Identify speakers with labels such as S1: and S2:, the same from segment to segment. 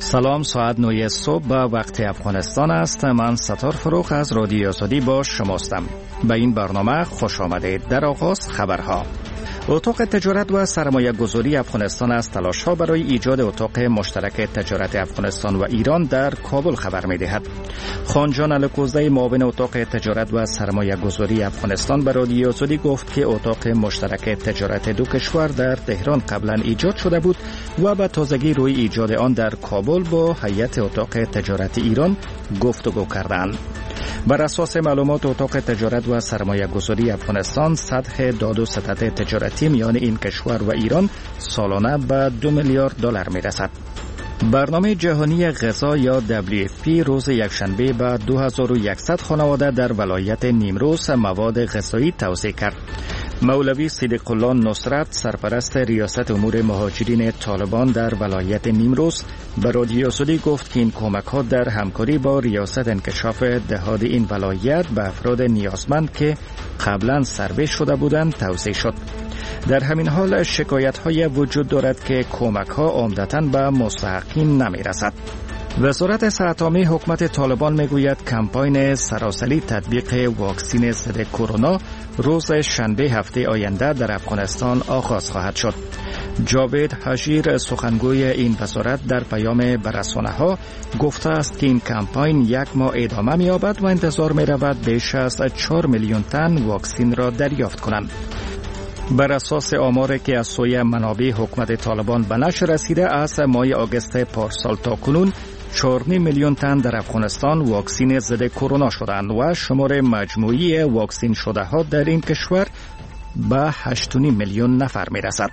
S1: سلام، ساعت 9 صبح به وقت افغانستان است. من ستار فروخ از رادیو آزادی با شماستم. به این برنامه خوش آمدید. در آغاز خبرها. اتاق تجارت و سرمایه گذاری افغانستان از تلاش ها برای ایجاد اتاق مشترک تجارت افغانستان و ایران در کابل خبر می دهد. خانجان الکوزی، معاون اتاق تجارت و سرمایه گذاری افغانستان به رادیو آزادی گفت که اتاق مشترک تجارت دو کشور در تهران قبلا ایجاد شده بود و به تازگی روی ایجاد آن در کابل با هیئت اتاق تجارت ایران گفتگو کردند. بر اساس معلومات اتاق تجارت و سرمایه گذاری افغانستان، سطح داد و ستد تجارتی میان این کشور و ایران سالانه به 2 میلیارد دلار می رسد. برنامه جهانی غذا یا WFP روز یکشنبه به 2100 خانواده در ولایت نیمروز مواد غذایی توزیع کرد. مولوی صدیق الله نصرت، سرپرست ریاست امور مهاجرین طالبان در ولایت نیمروز، به رادیو آزادی گفت که این کمک ها در همکاری با ریاست انکشاف دهات این ولایت به افراد نیازمند که قبلا سربه شده بودند توزیع شد. در همین حال شکایت های وجود دارد که کمک ها عمدتاً به مستحقین نمی رسد. وزارت صحت عامه حکومت طالبان میگوید کمپاین سراسری تطبیق واکسن ضد کرونا روز شنبه هفته آینده در افغانستان آغاز خواهد شد. جاوید حجیر، سخنگوی این وزارت، در پیام به رسانه‌ها گفته است که این کمپاین 1 ماه ادامه می‌یابد و انتظار می‌رود بیش از 4 میلیون تن واکسن را دریافت کنند. بر اساس آماری که از سوی منابع حکومت طالبان به نشر رسیده، از ماه آگوست پارسال تا کنون 4 میلیون تن در افغانستان واکسن ضد کرونا شدند و شمار مجموعی واکسن شده ها در این کشور به 8.5 میلیون نفر می رسد.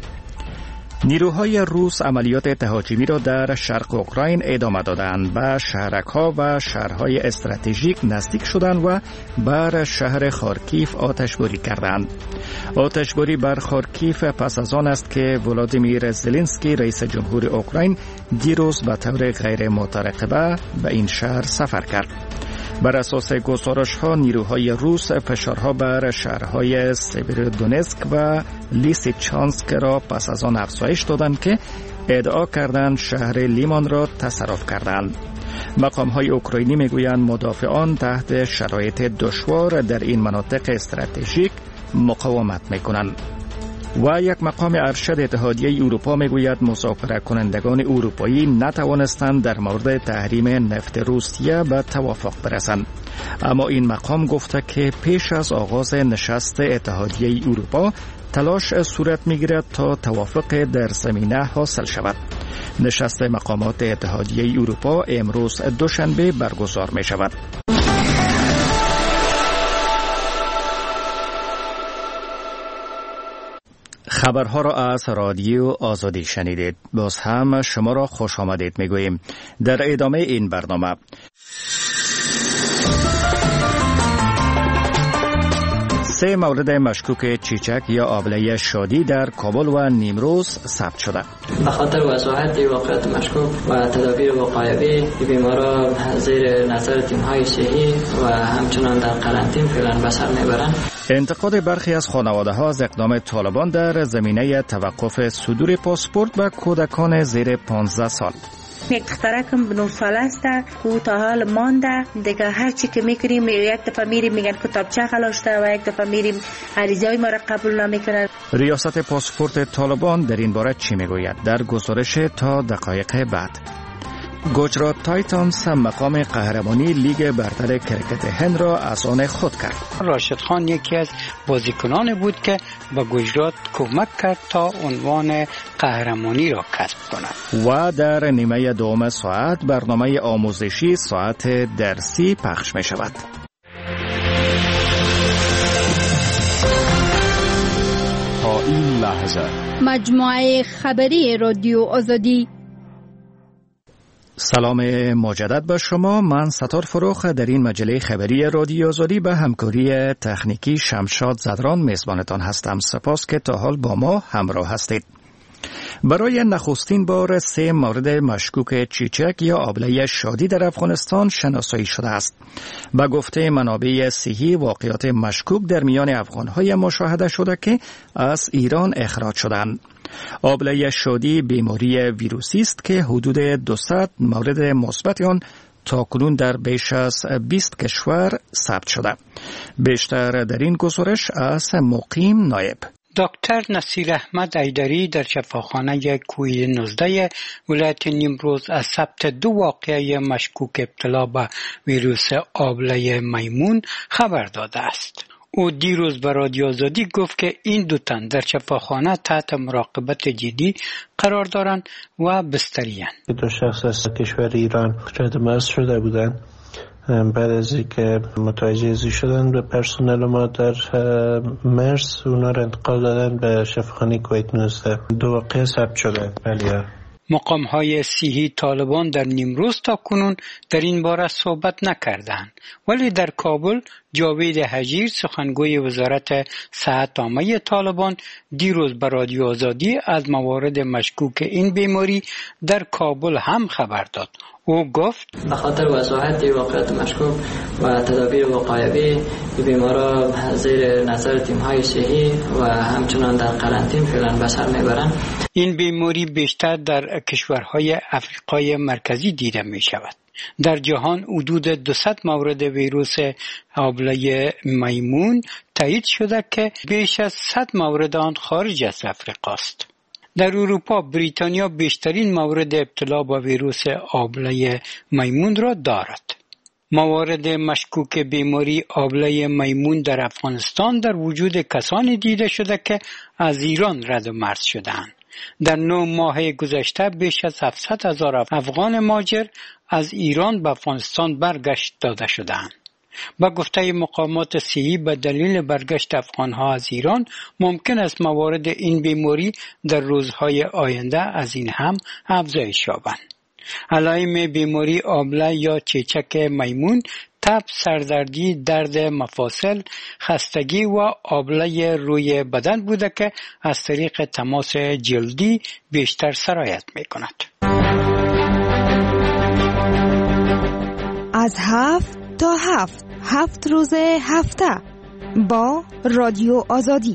S1: نیروهای روس عملیات تهاجمی را در شرق اوکراین ادامه دادند. به شهرک‌ها و شهرهای استراتژیک نزدیک شدند و بر شهر خارکیف آتشباری کردند. آتشباری بر خارکیف پس از آن است که ولادیمیر زلنسکی، رئیس جمهور اوکراین، دیروز به طور غیر مترقبه به این شهر سفر کرد. بر اساس گزارش‌ها، نیروهای روس فشارها بر شهرهای سیبیرودونسک و لیسیچانسک را پس از آن افزایش دادند که ادعا کردند شهر لیمان را تصرف کردند. مقام‌های اوکراینی میگویند مدافعان تحت شرایط دشوار در این مناطق استراتژیک مقاومت میکنند. و یک مقام ارشد اتحادیه اروپا میگوید مذاکره کنندگان اروپایی نتوانستند در مورد تحریم نفت روسیه به توافق برسند. اما این مقام گفته که پیش از آغاز نشست اتحادیه اروپا تلاش صورت میگیرد تا توافق در زمینه حاصل شود. نشست مقامات اتحادیه اروپا امروز دوشنبه برگزار می شود. خبرها را از رادیو آزادی شنیدید. باز هم شما را خوش آمدید میگوییم. در ادامه این برنامه، سه مورد مشکوک چیچک یا آبله شادی در کابل و نیمروز ثبت شده.
S2: به خاطر وضاحت واقعیت مشکوک و تدابیر وقایوی، بیماران زیر نظر تیم‌های صحی و همچنان در قرنطینه فعلا به سر میبرند.
S1: انتقاد برخی از خانواده‌ها از اقدام طالبان در زمینه توقف صدور پاسپورت به کودکان زیر 15 سال.
S3: یک دخترکم 9 ساله است که تا حال مانده دیگه. هر چی که میکنیم یک دفعه میریم میگن کتابچه خلاشته و یک دفعه میریم عریضه‌های ما را قبول نمیکنن.
S1: ریاست پاسپورت طالبان در این باره چی میگوید؟ در گزارش تا دقایق بعد. گجرات تایتانز مقام قهرمانی لیگ برتر کرکت هند را از آن خود کرد.
S4: راشد خان یکی از بازیکنان بود که به گجرات کمک کرد تا عنوان قهرمانی را کسب کند.
S1: و در نیمه دوم ساعت برنامه آموزشی ساعت درسی پخش می شود.
S5: تا این لحظه
S6: مجموعه خبری رادیو آزادی.
S1: سلام مجدد به شما. من ستار فروخ در این مجله خبری رادیو آزادی به همکاری تکنیکی شمشاد زدران میزبانتان هستم. سپاس که تا حال با ما همراه هستید. برای نخستین بار 3 مورد مشکوک چیچک یا آبله شادی در افغانستان شناسایی شده است. به گفته منابع صحی، واقعات مشکوک در میان افغان‌های مشاهده شده که از ایران اخراج شدند. آبله شادی بیماری ویروسی است که حدود 200 مورد مثبت آن تاکنون در بیش از 20 کشور ثبت شده. بیشتر در این گزارش از مقیم نایب.
S4: دکتر نصیر احمد ایدری در شفاخانه کویل 19 ولایت نیمروز از ثبت 2 واقعه مشکوک ابتلا به ویروس آبله میمون خبر داده است. او دیروز به رادیو آزادی گفت که این 2 تن در شفاخانه تحت مراقبت جدی قرار دارند و بستری‌اند.
S7: 2 شخص از کشور ایران رد مرز شده بودند. بعد از اینکه متوجه شدن به پرسنل ما در مرز، اونا را انتقال دادن به شفاخانه کویت 19. 2 واقعه ثبت شده. بله.
S4: مقام‌های صحی طالبان در نیمروز تا کنون در این باره صحبت نکردند، ولی در کابل جاوید حجیر سخنگوی وزارت صحت عامه طالبان دیروز به رادیو آزادی از موارد مشکوک این بیماری در کابل هم خبر داد. او گفت
S2: به خاطر وضاحت واقعیت مشکوک و تدابیر وقایوی بیمارا زیر نظر تیم‌های صحی و همچنان در قرنطینه فعلا به سر میبرند.
S4: این بیماری بیشتر در کشورهای افریقای مرکزی دیده می شود. در جهان حدود 200 مورد ویروس آبله میمون تایید شده که بیش از 100 مورد آن خارج از افریقا است. در اروپا بریتانیا بیشترین مورد ابتلا با ویروس آبله میمون را دارد. موارد مشکوک بیماری آبله میمون در افغانستان در وجود کسانی دیده شده که از ایران رد مرز شدند. در 9 ماه گذشته بیش از 700,000 افغان مهاجر از ایران به افغانستان برگشت داده شدند. با گفته مقامات صحی به دلیل برگشت افغانها از ایران ممکن است موارد این بیماری در روزهای آینده از این هم افزایش یابند. علائم بیماری آبله یا چیچک میمون تب، سردردی، درد مفاصل، خستگی و آبله روی بدن بوده که از طریق تماس جلدی بیشتر سرایت می کند.
S8: از 7 تا 7 روز هفته با رادیو آزادی.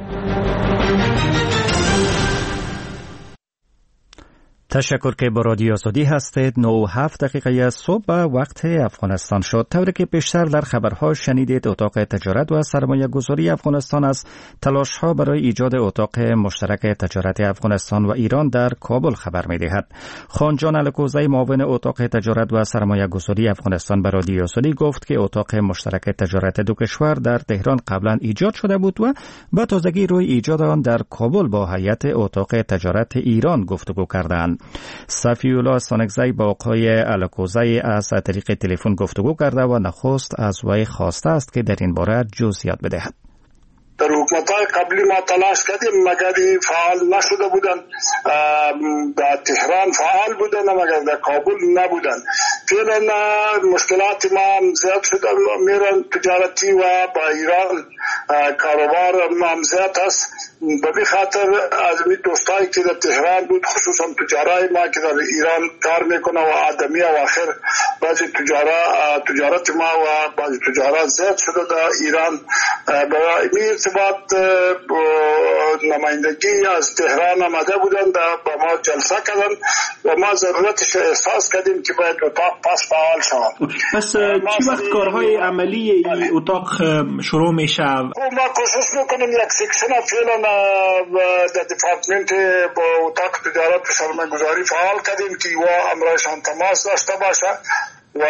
S1: تشکر که با رادیو آزادی هستید. 9:07 صبح وقت افغانستان شد. طوری که بیشتر در خبرها شنیدید، اتاق تجارت و سرمایه گذاری افغانستان از تلاش ها برای ایجاد اتاق مشترک تجارت افغانستان و ایران در کابل خبر می دهد. خانجان الکوزی، معاون اتاق تجارت و سرمایه گذاری افغانستان، به رادیو آزادی گفت که اتاق مشترک تجارت 2 کشور در تهران قبلا ایجاد شده بود و با تازگی روی ایجاد آن در کابل با هیئت اتاق تجارت ایران گفتگو کردند. صفی‌الله سانکزی با آقای الکوزی از طریق تلفن گفتگو کرده و نخست از وی خواسته است که در این باره جزئیات بدهد.
S9: در حکومت‌های قبلی ما تلاش کردیم مگر فعال نشده بودن. در تهران فعال بودن مگر در کابل نبودن. فعلا مشکلات ما زیاد شده، میرن تجارتی و با ایران کاروبار ما زیاد است. به خاطر از دوستایی که در تهران بود، خصوصا تجارای ما که در ایران کار میکنه و آدمی و آخر بعضی تجارت ما و بعضی تجارت زیاد شده در ایران. برای این ارتباط نمایندگی از تهران آمده بودن، با ما جلسه کردن و ما ضرورتش احساس کردیم که باید اتاق پس فعال شود.
S10: پس چی وقت کارهای عملی این اتاق شروع میشه؟
S9: ما کوشش میکنیم یک سیکشن فعلا در دپارتمنت با اتاق تجارت و سرمایه گذاری فعال کردیم که و امرایشان تماس داشته باشه و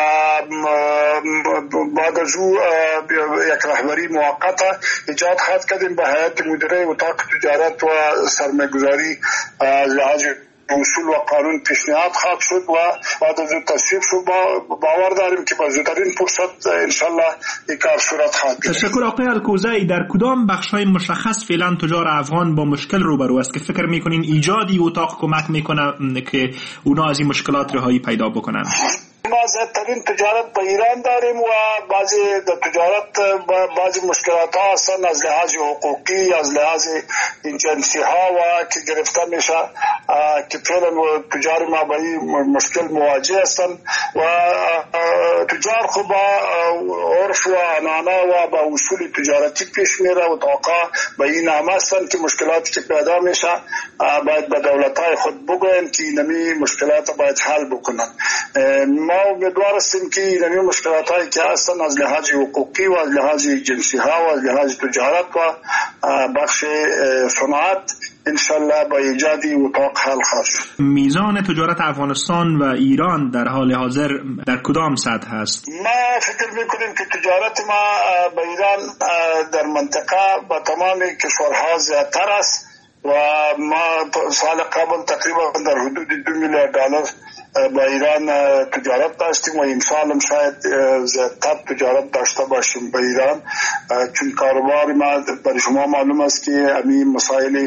S9: بعد از او یک رهبری موقت ایجاد خواهد کردیم به هیئت مدیره اتاق تجارت و سرمایه گذاری. لحاظ اصول و قانون پیشنهاد خواهد شد و بعد از اون تصویب شد. باور داریم که با زودترین فرصت انشالله این کار صورت خواهد گرفت.
S10: تشکر. آقای الکوزی، در کدام بخش‌های مشخص فعلا تجار افغان با مشکل روبرو است که فکر می‌کنین ایجادی اتاق کمک می‌کنه که اونا از این مشکلات رهایی پیدا بکنن؟
S9: ما زیادترین تجارت به ایران داریم و بعضی تجارت بعضی مشکلات ها هستند از لحاظ حقوقی، از لحاظ جنسی ها و که گرفته میشه که فعلا تجار ما با این مشکل مواجه هستند و تجار خب با عرف و عنعنه و با اصول تجارتی پیش میره و توقع به این نامه هستند که مشکلاتی که پیدا میشه باید به دولت‌های خود بگوین که اینمی مشکلات باید حل بکنن. ما امیدوار هستیم که اینمی مشکلات‌هایی که هستند از لحاظ حقوقی و از لحاظ جنسی ها و از لحاظ تجارت و بخش صنعت انشالله با ایجادی اتاق حل خواهد شد.
S10: میزان تجارت افغانستان و ایران در حال حاضر در کدام سطح است؟
S9: ما فکر میکنیم که تجارت ما با ایران در منطقه با تمام کشورها زیادتر است و ما سال قبل تقریبا در حدود 2 میلیارد دلار با ایران تجارت داشتیم و این سال هم شاید زیادتر تجارت داشته باشیم با ایران، چون کاروبار ما برای شما معلوم است که همین مسائل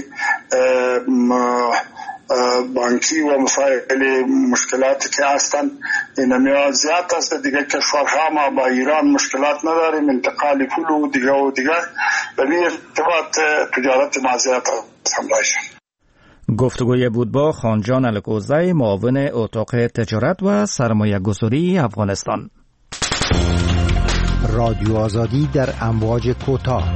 S9: بانکی و مسائل مشکلاتی که هستند اینها زیاد است. دیگه کشورها ما با ایران مشکلات نداریم، انتقال پول و دیگه به این ارتباط تجارت ما زیاد است.
S1: گفتگوی بود با خانجان الکوزی، معاون اتاق تجارت و سرمایه گذاری افغانستان.
S11: رادیو آزادی در امواج کوتاه.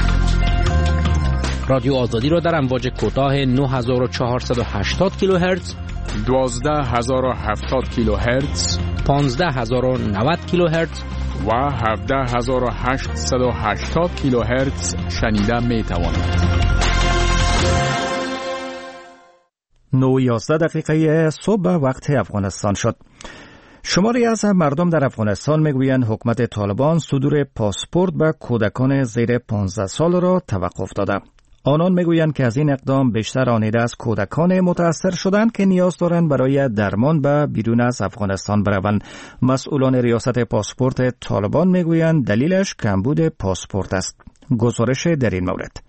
S12: رادیو آزادی را در امواج کوتاه 9480 کیلوهرتز،
S5: 12070 کیلوهرتز،
S12: 15090 کیلوهرتز
S5: و 17880 کیلوهرتز شنیده می توانید.
S1: 9:11 صبح وقت افغانستان شد. شماری از مردم در افغانستان میگویند حکومت طالبان صدور پاسپورت به کودکان زیر 15 سال را توقف داده. آنان میگویند که از این اقدام بیشتر آنیده از کودکان متاثر شدند که نیاز دارند برای درمان به بیرون از افغانستان بروند. مسئولان ریاست پاسپورت طالبان میگویند دلیلش کمبود پاسپورت است. گزارش در این مورد.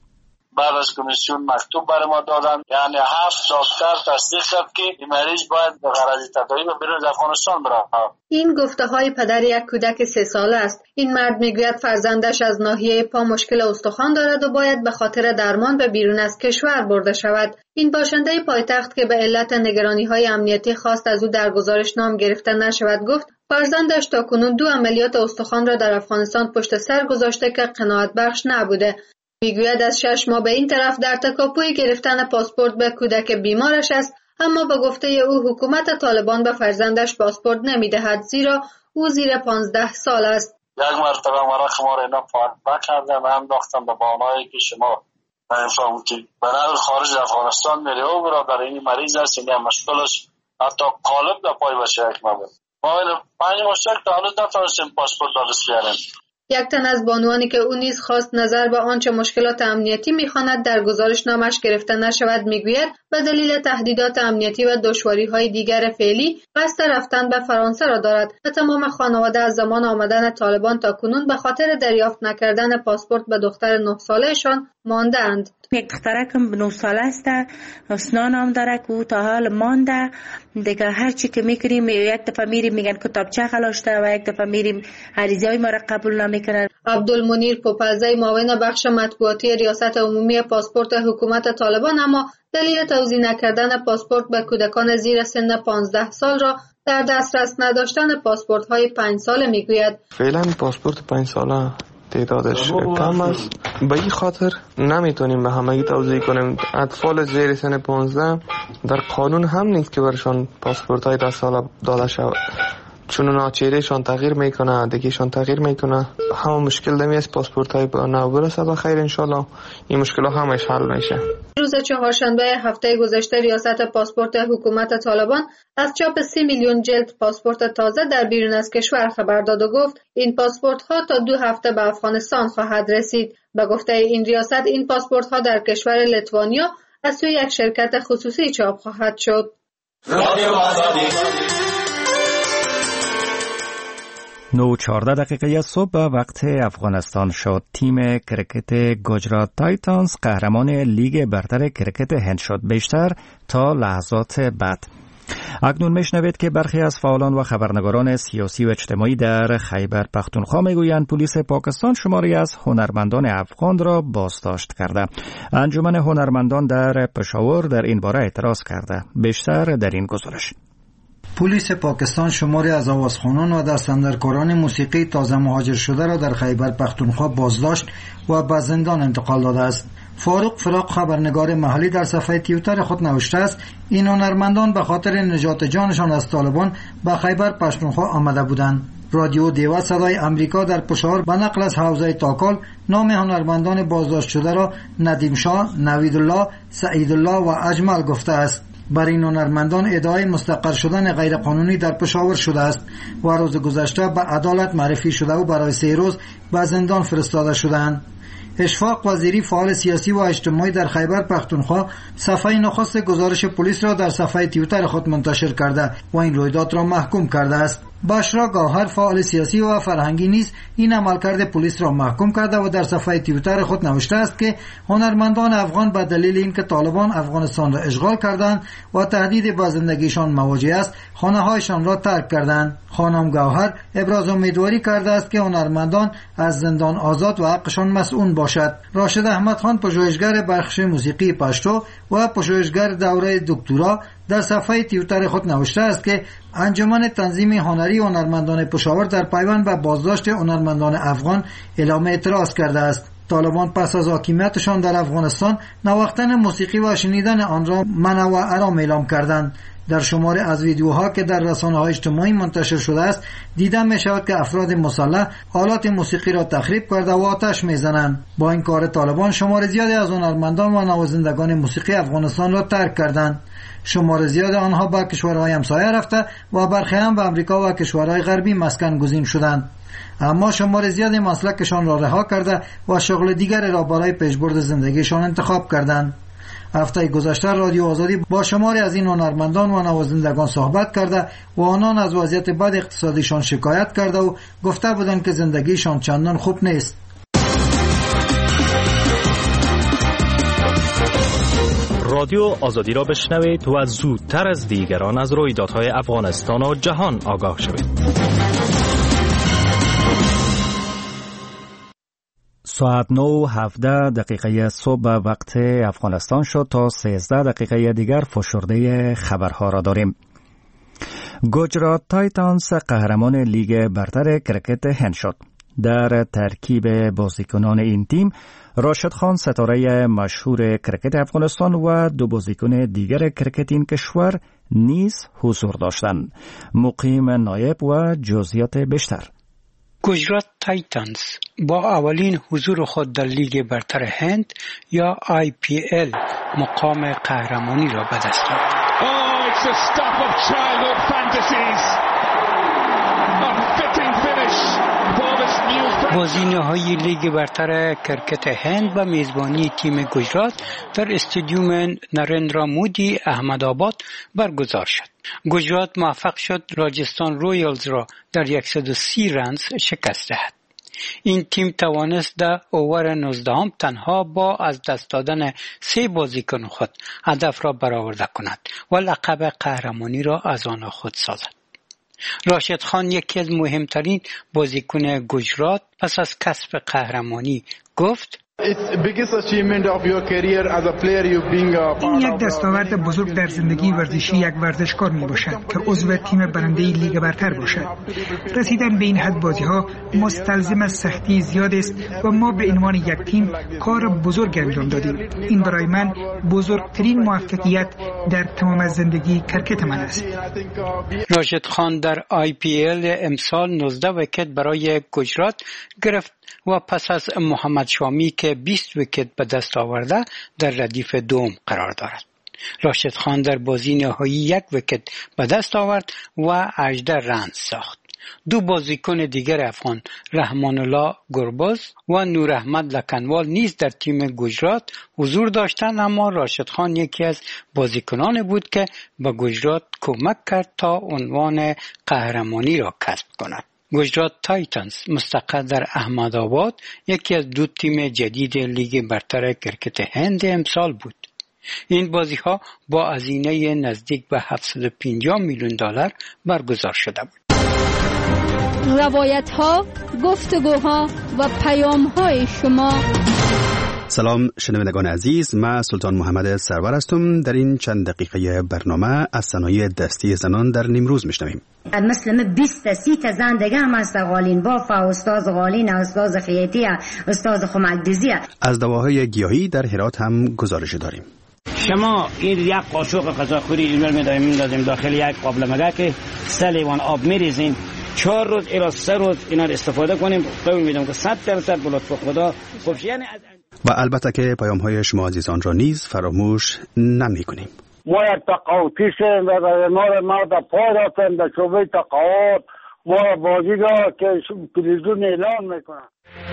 S13: بعد از کمیسیون مکتوب برای ما دادن، یعنی 7 دکتر تصدیق کرد که این مریض باید به غرض تداوی به بیرون از افغانستان بره.
S14: این گفته های پدر یک کودک 3 ساله است. این مرد میگوید فرزندش از ناحیه پا مشکل استخوان دارد و باید به خاطر درمان به بیرون از کشور برده شود. این باشنده پایتخت که به علت نگرانی های امنیتی خواست از او در گزارش نام گرفته نشود گفت فرزندش تاکنون 2 عملیات استخوان را در افغانستان پشت سر گذاشته که قناعت بخش نبوده. میگوید از 6 ماه به این طرف در تکاپوی گرفتن پاسپورت به کودک بیمارش است، اما به گفته او حکومت طالبان به فرزندش پاسپورت نمیدهد زیرا او زیر 15 سال است.
S13: یک مرتبه مرا ما را اینا پارک کردن، هم داختم به بانایی که شما نمیفهمم که برای خارج افغانستان میره و برادر این مریض است، این مشکلش حتی قالب در پای بشه یک مبود. ما این 5 مشترک تا هنوز نتونستیم پاسپورت دارست بیاریم.
S14: یک تن از بانوانی که او نیز خواست نظر به آنچه مشکلات امنیتی می‌خواند در گزارش نامش گرفته نشود میگوید به دلیل تهدیدات امنیتی و دشواری‌های دیگر فعلی قصد رفتن به فرانسه را دارد و تمام خانواده از زمان آمدن طالبان تا کنون به خاطر دریافت نکردن پاسپورت به دختر 9 سالهشان مانده‌اند.
S3: یک دخترکم 9 ساله است، اسنان هم داره که او تا حال مانده. دیگه هر چی که میکنیم یک دفعه میریم میگن کتابچه خلاشته و یک دفعه میریم عریضه‌های ما را قبول نمیکنن.
S14: عبدالمنیر پوپلزی معاون بخش مطبوعاتی ریاست عمومی پاسپورت حکومت طالبان اما دلیل توزیع نکردن پاسپورت به کودکان زیر سن 15 سال را در دسترس نداشتن پاسپورت‌های 5 ساله میگوید.
S15: فعلا پاسپورت 5 ساله تعدادش کم است، به این خاطر نمیتونیم به همگی توزیع کنیم. اطفال زیر سن 15 در قانون هم نیست که برشان پاسپورت های 10 ساله داده شود، چون اونا چهرهشان تغییر میکنه، دیگهشان تغییر میکنه. همه مشکل دمی از پاسپورت های نو برسه بخیر انشالله این مشکل ها همش حل میشه.
S14: روز چهارشنبه هفته گذشته ریاست پاسپورت حکومت طالبان از چاپ 30 میلیون جلد پاسپورت تازه در بیرون از کشور خبر داد و گفت این پاسپورت ها تا 2 هفته به افغانستان خواهد رسید. به گفته این ریاست این پاسپورت ها در کشور لیتوانیا از سوی یک شرکت خصوصی چاپ خواهد شد.
S1: 9:14 صبح وقت افغانستان شد. تیم کرکت گجرات تایتانز قهرمان لیگ برتر کرکت هند شد. بیشتر تا لحظات بعد اکنون میشنوید که برخی از فعالان و خبرنگاران سیاسی و اجتماعی در خیبر پختونخوا میگویند پلیس پاکستان شماری از هنرمندان افغان را بازداشت کرده. انجمن هنرمندان در پشاور در این باره اعتراض کرده. بیشتر در این گزارش.
S16: پلیس پاکستان شماری از آوازخوانان و دستاندرکاران موسیقی تازه مهاجر شده را در خیبر پختونخوا بازداشت و به زندان انتقال داده است. فاروق فراق خبرنگار محلی در صفحه توییتر خود نوشته است این هنرمندان به خاطر نجات جانشان از طالبان به خیبر پختونخوا آمده بودند. رادیو دیوا صدای امریکا در پشاور به نقل از حوزه تاکال نام هنرمندان بازداشت شده را ندیم شاه، نویدالله، سعیدالله و اجمل گفته است. برای این هنرمندان ادعای مستقر شدن غیرقانونی در پشاور شده است و روز گذشته به عدالت معرفی شده و برای 3 روز به زندان فرستاده شدند. اشفاق وزیری فعال سیاسی و اجتماعی در خیبر پختونخوا صفحه نخست گزارش پلیس را در صفحه توییتر خود منتشر کرده و این رویداد را محکوم کرده است. بشرا گوهر فعال سیاسی و فرهنگی نیز این عملکرد پلیس را محکوم کرده و در صفحه توییتر خود نوشته است که هنرمندان افغان به دلیل اینکه طالبان افغانستان را اشغال کردند و تهدید به زندگیشان مواجه است خانه‌هایشان را ترک کردند. خانم گوهر ابراز امیدواری کرده است که هنرمندان از زندان آزاد و حقشان مسئول باشد. راشد احمد خان پژوهشگر بخش موسیقی پشتو و پژوهشگر دوره دکترا در صفحه توییتر خود نوشته است که انجمن تنظیم هنری هنرمندان پشاور در پیوند به بازداشت هنرمندان افغان اعلام اعتراض کرده است. طالبان پس از حاکمیتشان در افغانستان نواختن موسیقی و شنیدن آن را منع و حرام اعلام کردند. در شماری از ویدیوها که در رسانه‌های اجتماعی منتشر شده است دیده می شود که افراد مسلح آلات موسیقی را تخریب کرده و آتش می‌زنند. با این کار طالبان شمار زیادی از هنرمندان و نوازندگان موسیقی افغانستان را ترک کردند. شمار زیاد آنها به کشورهای همسایه رفته و برخی هم به امریکا و کشورهای غربی مسکن گزین شدند. اما شمار زیادی مسلکشان را رها کرده و شغل دیگر را برای پیشبرد زندگیشان انتخاب کردند. هفته گذشته رادیو آزادی با شماری از این هنرمندان و نوازندگان صحبت کرده و آنان از وضعیت بد اقتصادیشان شکایت کرده و گفته بودند که زندگیشان چندان خوب نیست.
S12: رادیو آزادی را بشنوید و زودتر از دیگران از رویدادهای افغانستان و جهان آگاه شوید.
S1: ساعت 9:17 صبح وقت افغانستان شد. تا 13 دقیقه دیگر فشرده خبرها را داریم. گجرات تایتانز قهرمان لیگ برتر کرکت هند شد. در ترکیب بازیکنان این تیم راشد خان ستاره مشهور کرکت افغانستان و 2 بازیکن دیگر کرکت این کشور نیز حضور داشتند. مقیم نایب و جزئیات بیشتر.
S4: گجرات تایتانز با اولین حضور خود در لیگ برتر هند یا IPL مقام قهرمانی را به دست آورد. بازی نهایی لیگ برتر کرکت هند به میزبانی تیم گجرات در استادیوم نریندرا مودی احمدآباد برگزار شد. گجرات موفق شد راجستان رویالز را در 130 رنز شکست دهد. این تیم توانست در اوور 19 تنها با از دست دادن 3 بازیکن خود هدف را برآورده کند و لقب قهرمانی را از آن خود سازد. راشد خان یکی از مهمترین بازیکن گجرات پس از کسب قهرمانی گفت
S17: این یک دستاورد بزرگ در زندگی ورزشی یک ورزشکار می باشد که عضو تیم برنده لیگ برتر باشد. رسیدن به این حد بازی ها مستلزم سختی زیاد است و ما به عنوان یک تیم کار بزرگ انجام دادیم. این برای من بزرگترین موفقیت در تمام زندگی کرکت من است.
S4: راشد خان در IPL امسال 19 ویکت برای گجرات گرفت و پس از محمد شامی که 20 ویکت به دست آورده در ردیف دوم قرار دارد. راشد خان در بازی نهایی 1 ویکت به دست آورد و 18 رنز ساخت. 2 بازیکن دیگر افغان رحمان الله گرباز و نور احمد لکنوال نیز در تیم گجرات حضور داشتند، اما راشد خان یکی از بازیکنان بود که به گجرات کمک کرد تا عنوان قهرمانی را کسب کند. گجرات تایتانز مستقر در احمدآباد یکی از 2 تیم جدید لیگ برتر کرکت هند امسال بود. این بازی‌ها با هزینه نزدیک به 750 میلیون دلار برگزار شده بود.
S6: روایت‌ها، گفتگوها و پیام‌های شما.
S18: سلام شنوندگان عزیز، من سلطان محمد سرور هستم. در این چند دقیقه برنامه از صنایع دستی زنان در نیمروز میشنویم.
S19: مثلا 20-30 تا زن دیگه هم هست، قالین باف، استاد قالین، استاد خیاطی، استاد خمک‌دوزی.
S18: از دواهای گیاهی در هرات هم گزارش داریم.
S20: شما این یک قاشق غذاخوری اینور می‌دازیم داخل یک قابل مگه 3 لیوان آب می‌ریزیم، 4 روز الی 3 روز اینا رو استفاده کنیم. قول میدم که 100% به لطف خدا خوب. یعنی
S18: و البته که پیام‌های شما عزیزان را نیز فراموش نمی‌کنیم.
S21: ما یک تقاطیشیم و ما در پای رفتیم در شعبه تقاط، ما بازی را که تلویزیون اعلان میکنن.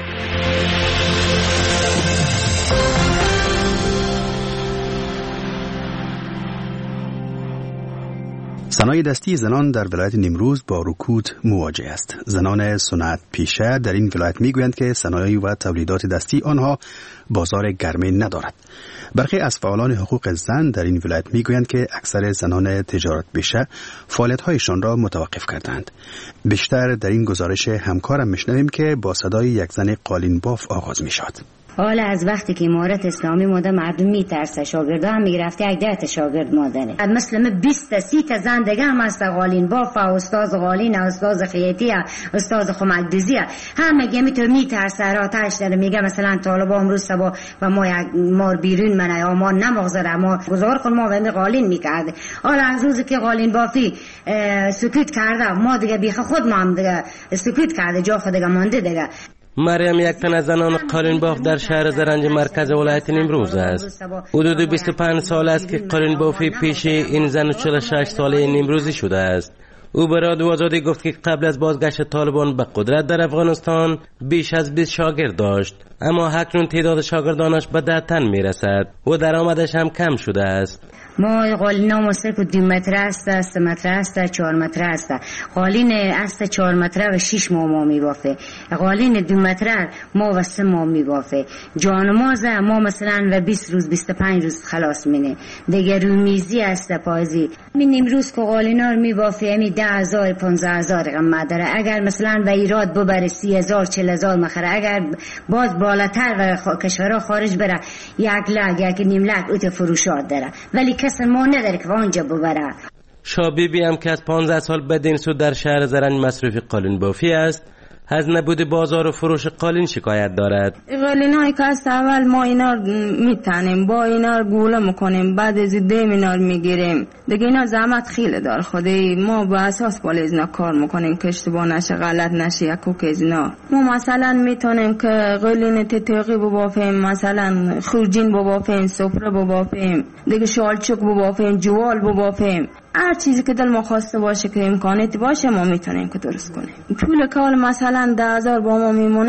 S18: صنایع دستی زنان در ولایت نیمروز با رکود مواجه است. زنان صنعت پیشه در این ولایت میگویند که صنایع و تولیدات دستی آنها بازار گرمی ندارد. برخی از فعالان حقوق زن در این ولایت میگویند که اکثر زنان تجارت پیشه فعالیت‌هایشان را متوقف کردند. بیشتر در این گزارش همکارم میشنویم که با صدای یک زن قالین باف آغاز میشد.
S19: حالا از وقتی که امارت اسلامی ماده مردم میترسه، شاگردا هم میگرفته یک 10 تا شاگرد ما داره. مثلا 20-30 تا زن دیگه هم هست، قالین باف، استاد قالین، استاد خیاطی، استاد خمک‌دوزی. هم میگه میترسه را تاش داره، میگه مثلا طالبان امروز صبح و ما بیرون منه یا ما نمغزره، ما گزار کن ما و قالین میکرد. حالا از روزی که قالین بافی سکوت کرده، ما دیگه بیخ خود ما هم دیگه سکوت کرده، جا خود دیگه مانده دیگه.
S22: مریم یک تن از زنان قالین باف در شهر زرنج مرکز ولایت نیمروز است. حدود 25 سال است که قالین بافی پیش این زن 46 ساله نیمروزی شده است. او به رادیو آزادی گفت که قبل از بازگشت طالبان به قدرت در افغانستان بیش از 20 شاگرد داشت، اما اکنون تعداد شاگردانش به 10 تن میرسد و درآمدش هم کم شده است.
S19: ما قالین ما صرف 2 متر است، 3 متر است، 4 متر است. قالین است 4 متر و 6 ماه میبافه. قالین 2 متر ما و 3 ماه میبافه. جانماز ما مثلا و 20 روز 25 روز خلاص مینه. دیگه رومیزی است پایزی. من امروز که قالینا رو میبافه می 10,000 15,000 قیمت داره. اگر مثلا و ایراد ببره 30,000 40,000 مخره. اگر باز بالاتر و کشورها خارج بره 1 لک 1.5 لک اوت فروشات داره. ولی کسی ما نداره که آنجا ببره.
S22: شابیبی هم که از 15 سال بدین سود در شهر زرنج مصرف قالین بافی است، از نبود بازار و فروش قالین شکایت دارد.
S23: قالین هایی که از اول ما اینا میتنیم، با اینا گوله میکنیم، بعد از دیم اینا میگیریم دیگه. اینا زحمت خیلی دار خودی، ما با اساس بالا از اینا کار میکنیم که اشتباه نشه، غلط نشه یکو از اینا. ما مثلا میتونیم که قالین تتقی ببافیم، مثلا خورجین ببافیم، سفره ببافیم، دیگه شالچوک ببافیم، جوال ببافیم. هر چیزی که دل ما خواسته باشه که امکانیت باشه ما میتونیم که درست کنیم. پول کال مثلا 10,000 با ما میمونه،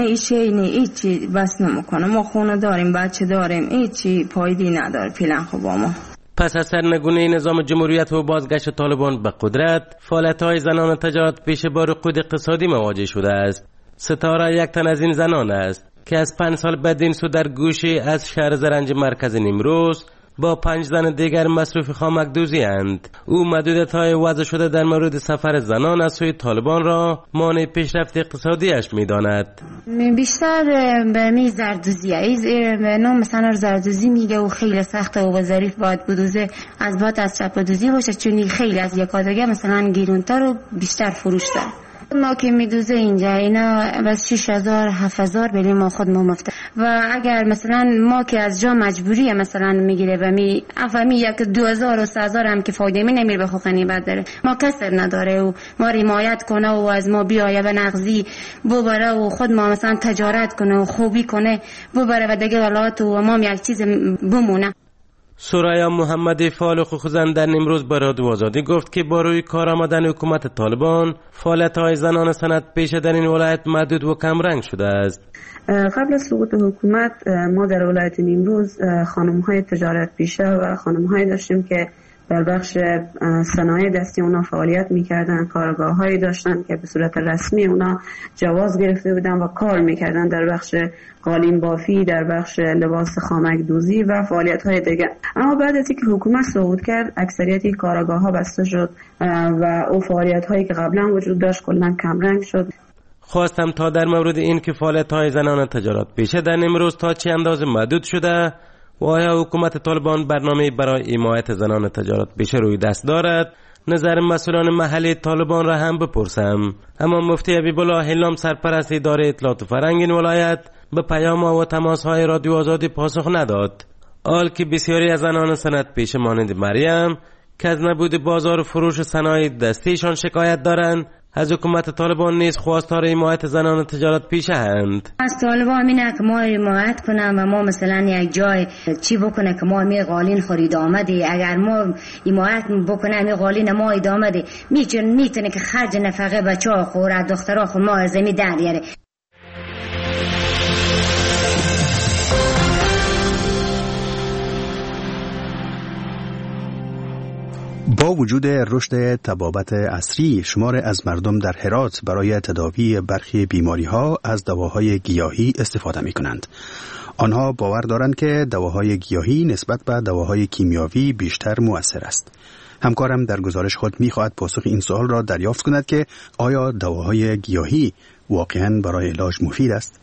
S23: هیچی بس نمیکنه. ما خونه داریم، بچه داریم، هیچی پایدی نداره فعلا. خب با ما
S22: پس از سرنگونی نظام جمهوریت و بازگشت طالبان به قدرت، فعالیت‌های زنان تجارت پیشه با رکود اقتصادی مواجه شده است. ستاره یک تن از این زنان است که از 5 سال بدین سو در گوشه از شهر زرنج مرکز نیمروز با 5 زن دیگر مصروف خامک‌دوزی اند. او محدودیت‌های وضع شده در مورد سفر زنان از سوی طالبان را مانع پیشرفت اقتصادیش می‌داند.
S19: بیشتر به می زردوزیه نام مثلا زردوزی میگه و خیلی سخته و ظریف باید بدوزه، از بعد از چپدوزی باشه، چون خیلی از یکادگه مثلا گیرونتر و بیشتر فروش داره. ما که میدوزه اینجا اینا بس 6,000 7,000 بریم ما خود ما مفته. و اگر مثلا ما که از جا مجبوریه مثلا میگیره و افهمی یک 2,000 و 3,000 هم که فایده می نمیر به خوخنی بد داره. ما کسر نداره و ما حمایت کنه و از ما بیایه و نغزی ببره و خود ما مثلا تجارت کنه و خوبی کنه ببره و دیگه ولات و ما یک چیز بمونه.
S22: سرایا محمدی فعال حقوق زن در نیمروز به رادیو آزادی گفت که با روی کار آمدن حکومت طالبان فعالیت‌های زنان صنعت پیشه در این ولایت محدود و کمرنگ شده است.
S24: قبل از سقوط حکومت ما در ولایت نیمروز خانم‌های تجارت پیشه و خانم‌هایی داشتیم که
S2: در بخش صنایع دستی اونا فعالیت میکردن، کارگاه‌هایی داشتن که به صورت رسمی اونا جواز گرفته بودن و کار میکردن در بخش قالین بافی، در بخش لباس خامک دوزی و فعالیت‌های دیگه. اما بعد از اینکه حکومت صعود کرد اکثریت کارگاه‌ها بسته شد و او فعالیت‌هایی که قبلا وجود داشت کلاً کمرنگ شد.
S22: خواستم تا در مورد این که فعالیت‌های زنان تجارت پیشه در امروز تا چه اندازه محدود شده و آیا حکومت طالبان برنامه برای حمایت زنان تجارت پیشه روی دست دارد، نظر مسئولان محلی طالبان را هم بپرسم. اما مفتی حبیبالله هلام سرپرست اداره اطلاعات و فرهنگ این ولایت به پیام و تماس‌های رادیو آزادی پاسخ نداد. حال که بسیاری از زنان صنعت پیشه مانند مریم که از نبود بازار فروش صنایع دستیشان شکایت دارند، از حکومت طالبان نیز خواستار حمایت زنان تجارت پیشه هستند.
S19: از طالبان اینه که ما حمایت کنم و ما مثلا یک جای چی بکنه که ما می قالین خرید آمده، اگر ما حمایت بکنه می قالین ما ادامه میتونه که خرج نفقه بچه‌ها خوره دخترها خو ما زمین در بیاره.
S18: با وجود رشد طبابت عصری، شمار از مردم در هرات برای تداوی برخی بیماری‌ها از دواهای گیاهی استفاده می‌کنند. آنها باور دارند که دواهای گیاهی نسبت به دواهای کیمیاوی بیشتر مؤثر است. همکارم در گزارش خود می‌خواهد پاسخ این سوال را دریافت کند که آیا دواهای گیاهی واقعاً برای علاج مفید است؟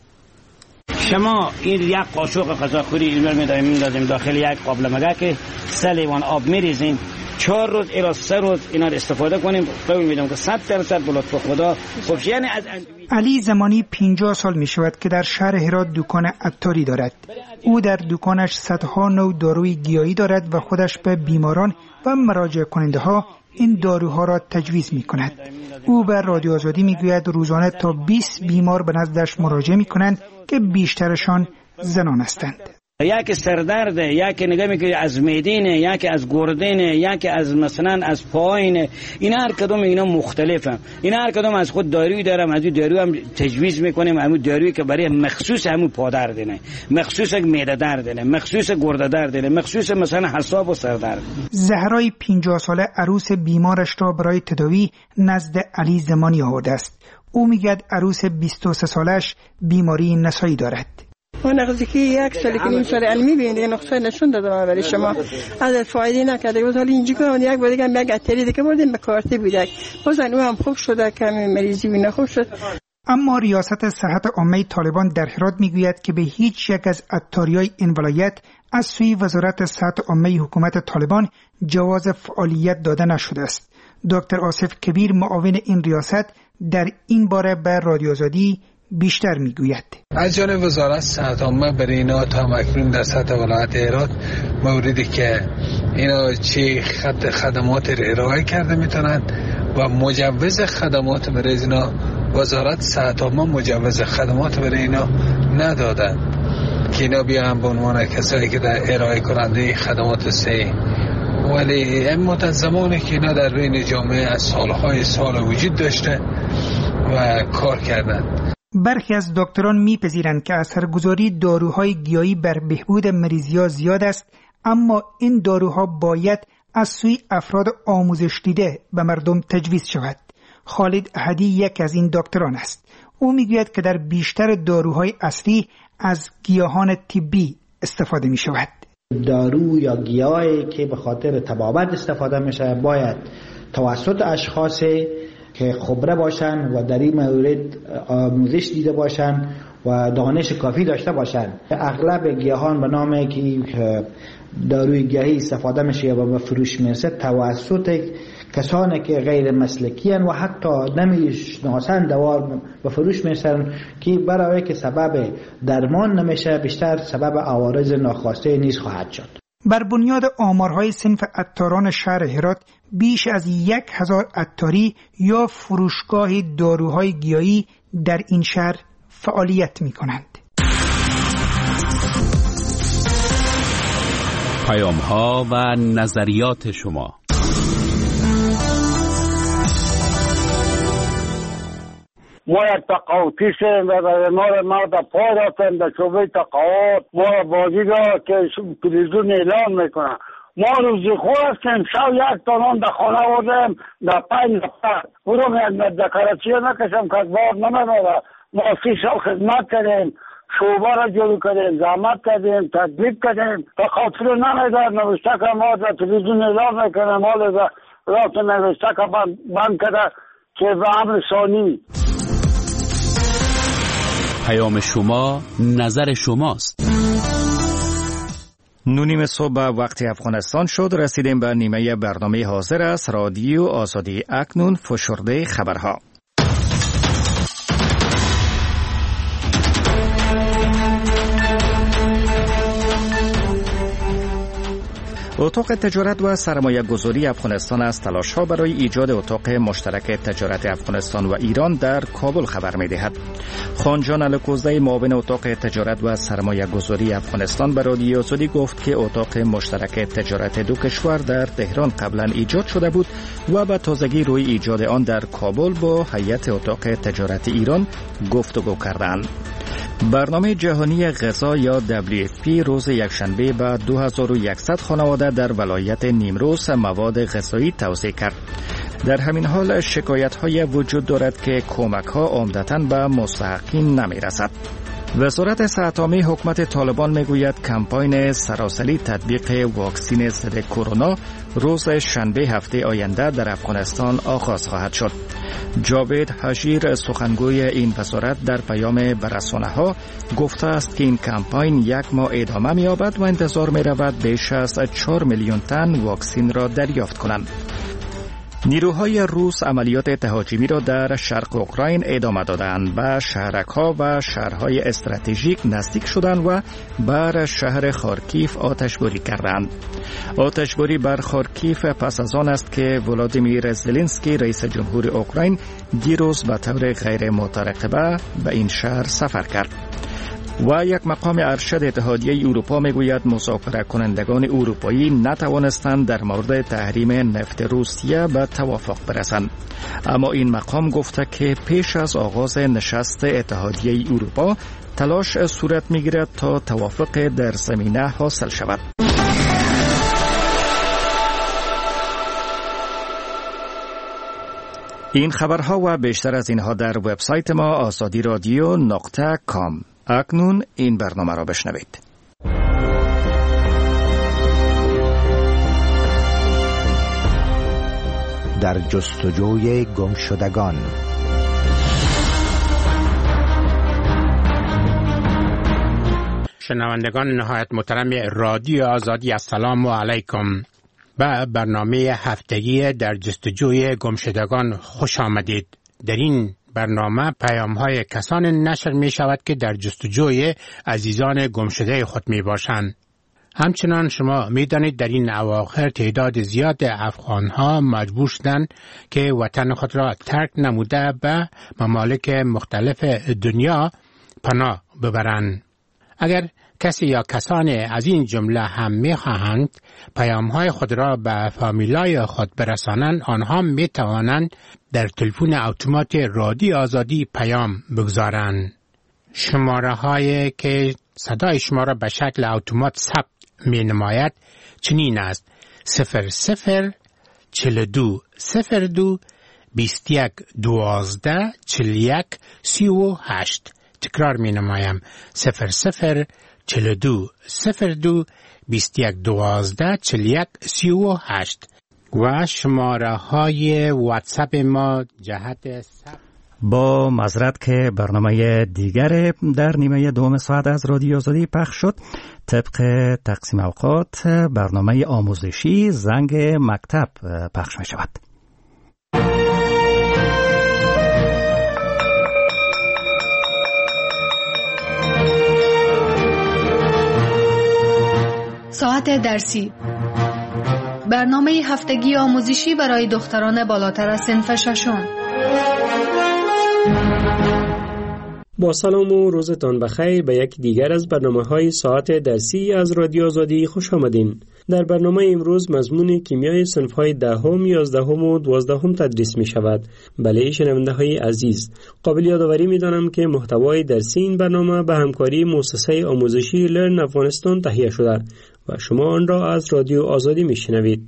S20: شما این یک قاشق غذاخوری اینور می‌دازیم داخل یک قابل مگه 3 لیوان آب می‌ریزیم، 4 روز الی 3 روز اینا رو استفاده کنیم. قول میدم که 100% به لطف خدا. خب یعنی از
S17: علی زمانی 50 سال می شود که در شهر هرات دکان عطاری دارد. او در دکانش صدها نوع داروی گیاهی دارد و خودش به بیماران و مراجع کننده ها این داروها را تجویز می کند. او به رادیو آزادی می گوید روزانه تا 20 بیمار به نزدش مراجعه می کنند که بیشترشان زنان هستند.
S20: یک سردرد، یک نگاه میکنی از میدینه، یک از گردنه، یک از مثلا از پایینه، این هر کدوم اینا مختلفه. این هر کدوم از خود دارویی دارم، از این دارو هم تجویز میکنیم، همون دارویی که برای مخصوص همون پادردنه، مخصوص معده دردنه، مخصوص گرده دردنه، مخصوص مثلا حساب و سردرد.
S17: زهرای 50 ساله عروس بیمارش را برای تداوی نزد علی زمانی آورده است. او میگه عروس 23 سالش بیماری نسایی دارد.
S7: اون نقضی یک سال که نیم سال علمی بینده نقصه نشون دادم برای شما از فایده نکرده بود. حالا اینجا که یک بار دیگه یک اتری دیگه بردیم به کارتی بودک بازن او هم خوب شده کمی مریضی بینه خوب شد.
S17: اما ریاست صحت عامه طالبان در هرات میگوید که به هیچ یک از عطاریای این ولایت از سوی وزارت صحت عامه حکومت طالبان جواز فعالیت داده نشده است. دکتر آصف کبیر معاون این ریاست در این باره به رادیو آزادی بیشتر میگوید.
S8: از جانب وزارت صحت عامه برای اینا تا مکنون در سطح ولایت هرات موردی که اینا چه خدمات را ارائه کرده میتونند و مجوز خدمات برای اینا وزارت صحت عامه مجوز خدمات برای اینا ندادن که اینا بیان به عنوان کسایی که در ارائه کننده خدمات صحی، ولی اما تا زمانی که اینا در بین جامعه از سالهای سال وجود داشته و کار کردن.
S17: برخی از دکتران میپذیرند که اثرگذاری داروهای گیاهی بر بهبود مریضی‌ها زیاد است، اما این داروها باید از سوی افراد آموزش دیده به مردم تجویز شود. خالد احدی یک از این دکتران است. او میگوید که در بیشتر داروهای اصلی از گیاهان طبی استفاده می شود.
S24: دارو یا گیاهی که به خاطر طبابت استفاده میشه باید توسط اشخاصی که خبره باشن و در این مورد آموزش دیده باشن و دانش کافی داشته باشن. اغلب گیاهان به نام که داروی گیاهی استفاده میشه و به فروش میرسه توسط کسانی که غیر مسلکی هستند و حتی نمیشناسند دوار به فروش میرسن که برای که سبب درمان نمیشه بیشتر سبب عوارض ناخواسته نیز خواهد شد.
S17: بر بنیاد آمارهای صنف عطاران شهر هرات بیش از 1000 عطاری یا فروشگاه داروهای گیاهی در این شهر فعالیت می کنند.
S5: پیام‌ها و نظریات شما.
S21: ما یک تقاوتیشیم و ما در پای رفتن در شعبه تقاوت ما بازیگاه که تلویزیون اعلان میکنن ما روزی خور هستیم، شب یک تانان در خانه آوردیم در 5 نفر برو در کراچی نکشم که بار نمیداره. ما 3 سال خدمت کردیم، شعبه را جلو کردیم، زحمت کردیم، تدبیر کردیم، تا خاطر نمیدار نوشته که ما در تلویزیون اعلام میکنیم حال رات نوشته که بند کرده که به امر ثانی.
S5: پیام شما نظر شماست.
S1: 9 صبح وقت افغانستان شد. رسیدیم به نیمه برنامه حاضر است رادیو آزادی. اکنون فشرده خبرها. اتاق تجارت و سرمایه گذاری افغانستان از تلاش ها برای ایجاد اتاق مشترک تجارت افغانستان و ایران در کابل خبر می دهد. خانجان الکوزده معاون اتاق تجارت و سرمایه گذاری افغانستان به رادیو آزادی گفت که اتاق مشترک تجارت دو کشور در تهران قبلا ایجاد شده بود و به تازگی روی ایجاد آن در کابل با هیئت اتاق تجارت ایران گفتگو کردند. برنامه جهانی غذا یا WFP روز یکشنبه به 2100 خانواده در ولایت نیمروز مواد غذایی توزیع کرد. در همین حال شکایت‌های وجود دارد که کمک‌ها عمدتاً به مستحقین نمی‌رسد. وزارت صحت عامه حکومت طالبان میگوید کمپاین سراسری تطبیق واکسن ضد کرونا روز شنبه هفته آینده در افغانستان آغاز خواهد شد. جاوید حشیر سخنگوی این وزارت در پیام به رسانه‌ها گفته است که این کمپاین 1 ماه ادامه می‌یابد و انتظار می‌رود بیش از 4 میلیون تن واکسن را دریافت کنند. نیروهای روس عملیات تهاجمی را در شرق اوکراین ادامه دادند. به شهرک‌ها و شهرهای استراتژیک نزدیک شدند و بر شهر خارکیف آتشباری کردند. آتشباری بر خارکیف پس از آن است که ولادیمیر زلنسکی رئیس جمهور اوکراین دیروز به طور غیر مترقبه به این شهر سفر کرد. و یک مقام ارشد اتحادیه اروپا میگوید مذاکره کنندگان اروپایی نتوانستند در مورد تحریم نفت روسیه به توافق برسند. اما این مقام گفته که پیش از آغاز نشست اتحادیه اروپا تلاش صورت میگیرد تا توافق در زمینه حاصل شود. این خبرها و بیشتر از اینها در وبسایت ما azadiradio.com. اکنون این برنامه را بشنوید.
S9: در جستجوی گمشدگان.
S10: شنوندگان نهایت محترم رادیو آزادی، السلام علیکم. به برنامه هفتگی در جستجوی گمشدگان خوش آمدید. در این برنامه پیام‌های کسان نشر می شود که در جستجوی عزیزان گمشده خود می باشند. همچنان شما می دانید در این اواخر تعداد زیاد افغان‌ها مجبور شدند که وطن خود را ترک نموده به ممالک مختلف دنیا پناه ببرند. اگر کسی یا کسان از این جمله هم می خواهند پیام‌های خود را به فامیلای خود برسانند، آنها می توانند در تلفن اتومات رادیو آزادی پیام بگذارند. شماره هایی که صدای شما را به شکل اتومات ثبت می نماید چنین است: 00 42 02 21 12 41 38. تکرار می نمایم: 00 42 02 21 12 41 38. و شماره های واتساپ ما جهت
S1: با معذرت که برنامه دیگر در نیمه دوم ساعت از رادیو آزادی پخش شد. طبق تقسیم اوقات برنامه آموزشی زنگ مکتب پخش می شود.
S14: ساعت درسی، برنامه هفتگی آموزشی برای دختران بالاتر از صنف ششم.
S11: با سلام و روزتان بخیر به یک دیگر از برنامه‌های ساعت درسی از رادیو آزادی خوش آمدین. در برنامه امروز مضمون کیمیای صنف‌های 10، 11 و 12 تدریس می شود. بله شنونده‌های عزیز، قابل یادآوری می‌دانم که محتوای درسی این برنامه به همکاری مؤسسه آموزشی لرن افغانستان تهیه شده و شما آن را از رادیو آزادی می‌شنوید.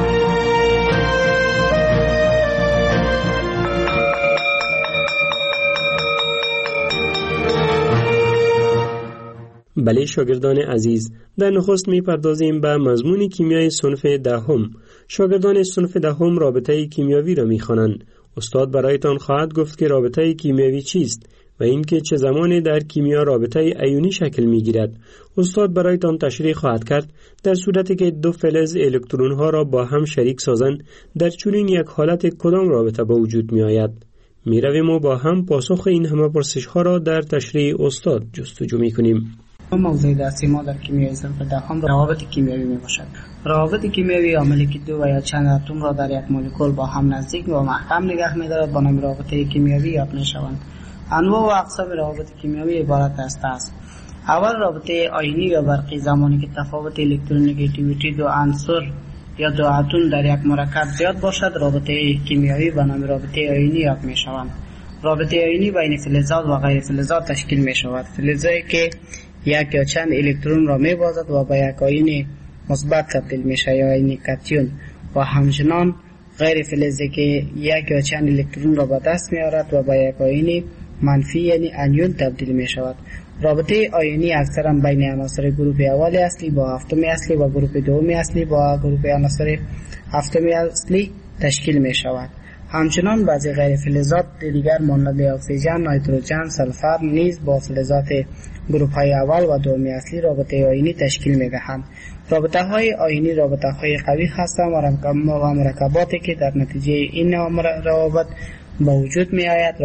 S11: بله شاگردان عزیز، در نخست می‌پردازیم به مضمون کیمیای صنف 10. شاگردان صنف 10 رابطه کیمیاوی را می‌خوانند. استاد برایتان خواهد گفت که رابطه کیمیاوی چیست و اینکه چه زمانی در کیمیا رابطه ایونی شکل می‌گیرد. استاد برایتان تشریح خواهد کرد در صورتی که دو فلز الکترون‌ها را با هم شریک سازند، در چنین یک حالت کدام رابطه به وجود می‌آید. می‌رویم و با هم پاسخ این همه پرسش‌ها را در تشریح استاد جستجو می‌کنیم.
S3: موضوع درسی ما در کیمیای صنف 10 روابط کیمیایی می باشد. روابط کیمیایی عاملی که دو و یا چند اتم را در یک مولکول با هم نزدیک و محکم نگه می دارد با نام رابطه کیمیایی یاد می شوند. انواع و اقسام روابط کیمیایی عبارت است. اول رابطه آیونی یا برقی، زمانی که تفاوت الکترونگیتیویتی دو عنصر یا دو اتم در یک مرکب زیاد باشد، رابطه کیمیایی به نام رابطه آیونی یاد می شوند. رابطه آیونی بین فلزات و غیر فلزات تشکیل می شود. فلزایی که یک یا چند الکترون را می بازد و به یک آیون مثبت تبدیل می شود یا آیون کاتیون، و همچنان غیر فلزی که یک یا چند الکترون را به دست می آورد و به یک آیون منفی یعنی انیون تبدیل می شود. رابطه آیونی اکثرا بین عناصر گروه اول اصلی با هفتم اصلی و گروه دوم اصلی با گروه عناصر هفتم اصلی تشکیل می شود. همچنان بعضی غیر فلزات دیگر مانند اکسیژن، نیتروژن، سلفر نیز با فلزات گروه های اول و دومی اصلی رابطه آیونی تشکیل می دهند. رابطه های آیونی رابطه های قوی هستند و مرکباتی که در نتیجه این روابط به وجود می آید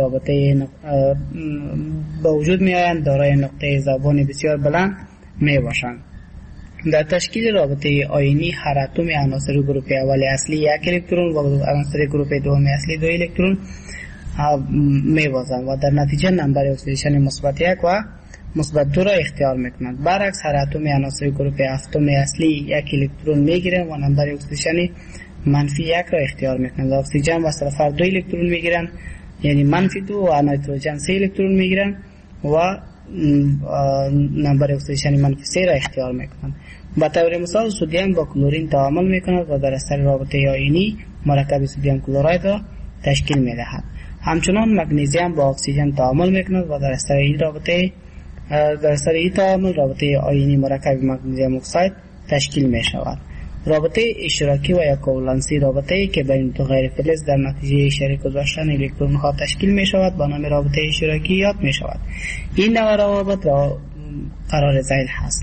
S3: دارای نقطه ذوبان بسیار بلند می باشند. در تشکیل رابطه آیونی هر اتم عناصر گروه اول اصلی یک الکترون و عناصر گروه دوم اصلی دو الکترون می‌بازند و در نتیجه نمبر اکسیدیشن مثبت 1 و مثبت 2 را اختیار می‌کنند. برعکس هر اتم عناصر گروه هفتم اصلی یک الکترون می‌گیرند و نمبر اکسیدیشن منفی 1 را اختیار می‌کنند. اکسیژن و سلفر 2 الکترون می‌گیرند یعنی منفی 2 و نیتروژن 3 الکترون می‌گیرند و نمبر اکسیدیشن منفی 3 را اختیار می‌کنند. به طور مثال سدیم با کلورین تعامل می‌کند و در اثر رابطه آیونی مرکب سدیم کلراید را تشکیل می‌دهد. همچنان مگنیزیم با اکسیژن تعامل می‌کند و در اثر این تعامل رابطه آیونی مرکب مگنیزیم اکساید تشکیل می‌شود. رابطه اشتراکی و یا کوولنسی رابطه‌ای که بین دو غیر فلز در نتیجه شریک گذاشتن الکترون‌ها تشکیل می‌شود با نام رابطه اشتراکی یاد می‌شود. این نوع روابط را قرار ذیل هست.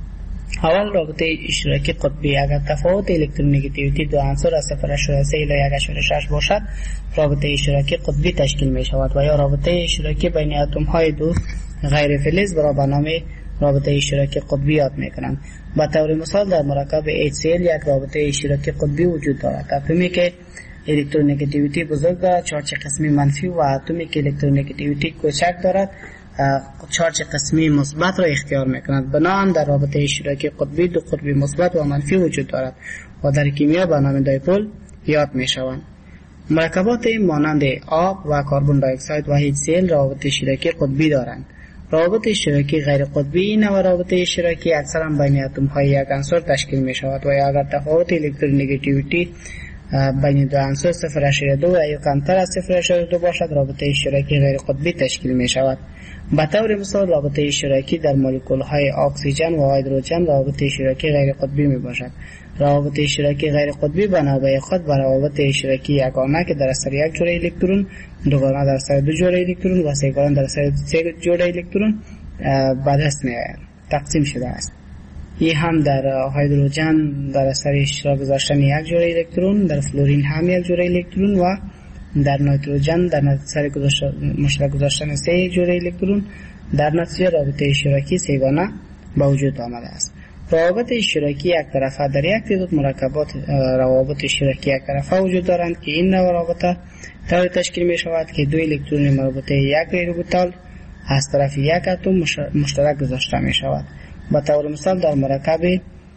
S3: اول رابطه اشتراکی قطبی، اگر تفاوت الکترونگیتیویتی دو عنصر از 0.3 الی 1.6 باشد، رابطه اشتراکی قطبی تشکیل می‌شود و یا رابطه اشتراکی بین اتم‌های دو غیر فلز را به نام رابطه اشتراکی قطبی یاد می‌کنند. به طور مثال در مرکب HCl یک رابطه اشتراکی قطبی وجود دارد. اتمی که الکترونگیتیویتی بزرگ دارد چارج قسمی منفی و اتمی که الکترونگیتیویتی کوچک دارد چارج قسمی مثبت را اختیار می‌کند. بنابراین در رابطه اشتراکی قطبی دو قطبی مثبت و منفی وجود دارد و در کیمیا به نام دایپول یاد می‌شوند. مرکبات مانند آب و کربن دی اکساید و HCl روابط اشتراکی قطبی دارند. روابط اشتراکی غیر قطبی این و روابط اشتراکی اکثرا بین اتم‌های یک عنصر تشکیل می‌شود و اگر تفاوت الکترونگیتیویتی بین دو عنصر 0.2 یا کمتر از 0.2 باشد، رابطه اشتراکی غیر قطبی تشکیل می‌شود. به طور مثال رابطه اشتراکی در مولکول‌های اکسیژن و هیدروژن روابط اشتراکی غیر قطبی میباشد. روابط اشتراکی غیر قطبی به نوبه خود به روابط اشتراکی یگانه که در اثر یک جوړه الکترون، دوگانه در اثر دو جوړه الکترون و سه‌گانه در اثر سه جوړه الکترون به دست می‌آید تقسیم شده است. این هم در هیدروژن در اثر اشتراک گذاشتن یک جوړه الکترون، در فلورین هم یک جوړه الکترون و در نیتروژن در اثر مشترک گذاشتن سه جوړه الکترون در نتیجه رابطه اشتراکی سه‌گانه به وجود آمده است. روابط اشتراکی یک طرفه در یک تعداد مرکبات روابط اشتراکی یک طرفه وجود دارند که این نوع رابطه طوری تشکیل می شود که دو الکترون مربوطه یک اوربیتال از طرف یک اتم مشترک گذاشته می شود. به طور مثال در مرکب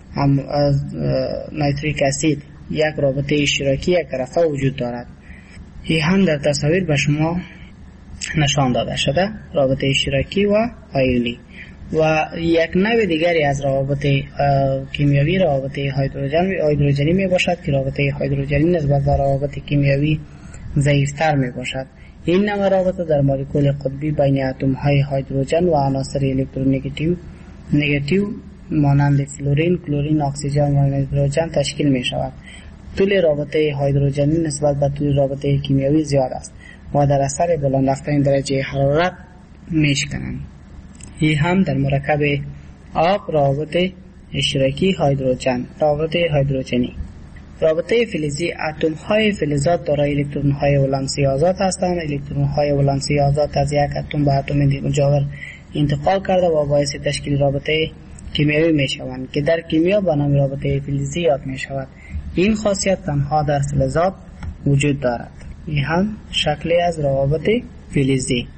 S3: نیتریک اسید یک رابطه اشتراکی یک طرفه وجود دارد. این هم در تصاویر به شما نشان داده شده، رابطه اشتراکی و آیونی. و یک نوع دیگری از روابط کیمیایی روابط هیدروژنی می باشد که رابطه هیدروژنی نسبت به روابط کیمیایی ضعیفتر می باشد. این نوع رابطه در مولکول قطبی بین اتم های هیدروژن و عناصر الکترونگاتیو مانند فلورین، کلورین، اکسیژن و نیتروژن تشکیل می شود. طول رابطه هیدروژنی نسبت به طول رابطه کیمیایی زیاد است و در اثر بلند رفتن درجه حرارت میشکنند. این هم در مرکب آب روابط اشتراکی هیدروژن. رابطه هیدروژنی. رابطه فلزی. اتم های فلزات دارای الکترون های ولانسی آزاد هستند. الکترون های ولانسی آزاد از یک اتم به اتم مجاور انتقال کرده و باعث تشکیل رابطه کیمیایی می شوند که در کیمیا به نام رابطه فلزی یاد می شود. این خاصیت تنها در فلزات وجود دارد. این هم شکلی از روابط فلزی.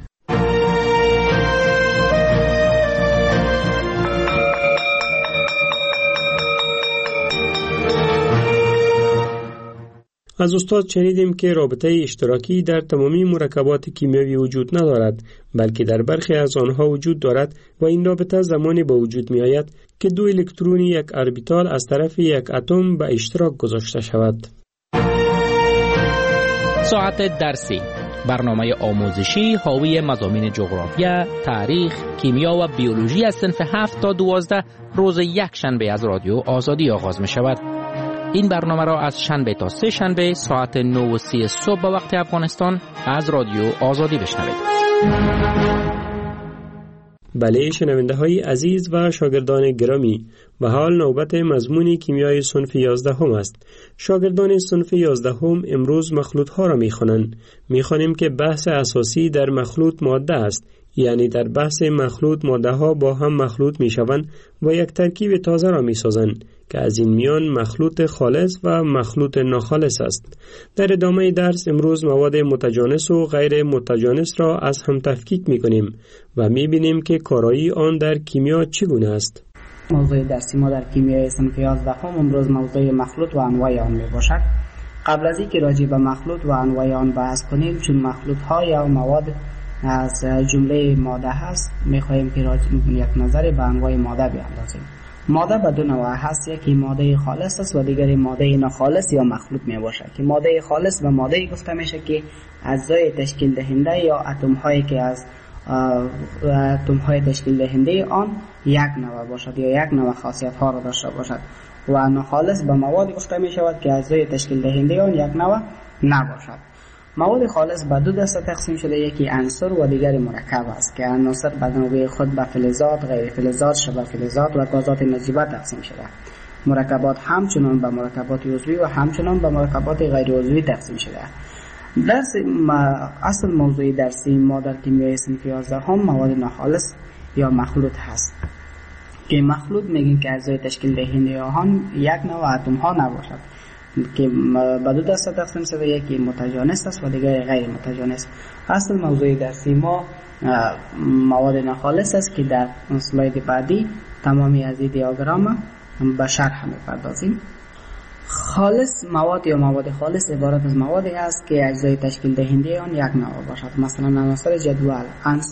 S11: از استاد شنیدیم که رابطه اشتراکی در تمامی مرکبات کیمیایی وجود ندارد، بلکه در برخی از آنها وجود دارد و این رابطه زمانی به وجود می آید که دو الکترون یک اربیتال از طرف یک اتم به اشتراک گذاشته شود.
S12: ساعت درسی، برنامه آموزشی حاوی مضامین جغرافیا، تاریخ، کیمیا و بیولوژی از صنف 7 تا 12 روز یک شنبه از رادیو آزادی آغاز می شود. این برنامه را از شنبه تا سه شنبه ساعت 9:30 صبح به وقت افغانستان از رادیو آزادی بشنوید.
S11: بله شنونده های عزیز و شاگردان گرامی، به حال نوبت مضمون کیمیای صنف 11 هم است. شاگردان صنف 11 هم امروز مخلوط ها را می خوانند. می خوانیم که بحث اساسی در مخلوط ماده است، یعنی در بحث مخلوط ماده ها با هم مخلوط می شوند و یک ترکیب تازه را می سازند که از این میان مخلوط خالص و مخلوط ناخالص است. در ادامه درس امروز مواد متجانس و غیر متجانس را از هم تفکیک می کنیم و می بینیم که کارایی آن در کیمیا چگونه است.
S3: موضوع درسی ما در کیمیای صنف 11 هم امروز موضوع مخلوط و انواع آن می باشد. قبل از اینکه راجع به مخلوط و انواع آن بحث کنیم، چون مخلوط ها یا مواد از جمله ماده هست، می خواهیم که یک نظر به انواع ماده بیاندازیم. ماده به دو نوع هست، یکی ماده خالص است و دیگری ماده ناخالص یا مخلوط می باشد. که ماده خالص به ماده گفته میشه که اجزای تشکیل دهنده یا اتم هایی که از اتم های تشکیل دهنده آن یک نوع باشد یا یک نوع خاصیت ها را داشته باشد. و ناخالص به مواد گفته می شود که اجزای تشکیل دهنده آن یک نوع نباشد. مواد خالص به دو دسته تقسیم شده، یکی عنصر و دیگری مرکب است که عناصر به نوبه خود به فلزات، غیر فلزات، شبه فلزات و گازات نجیبه تقسیم شده. مرکبات همچنان به مرکبات عضوی و همچنان به مرکبات غیر عضوی تقسیم شده. درس اصل موضوع درسی ما در کیمیای صنف 11 هم مواد ناخالص یا مخلوط هست که مخلوط میگیم که اجزای تشکیل دهنده آن یک نوع اتم ها نباشد که به دو دسته تقسیم شده، یکی متجانس است و دیگری غیر متجانس. اصل موضوع درسی ما مواد ناخالص است که در اسلاید بعدی تمامی از این دیاگرام به شرح می‌پردازیم. خالص مواد یا مواد خالص عبارت از موادی است که اجزای تشکیل دهنده آن یک نوع باشد. مثلا عناصر جدول،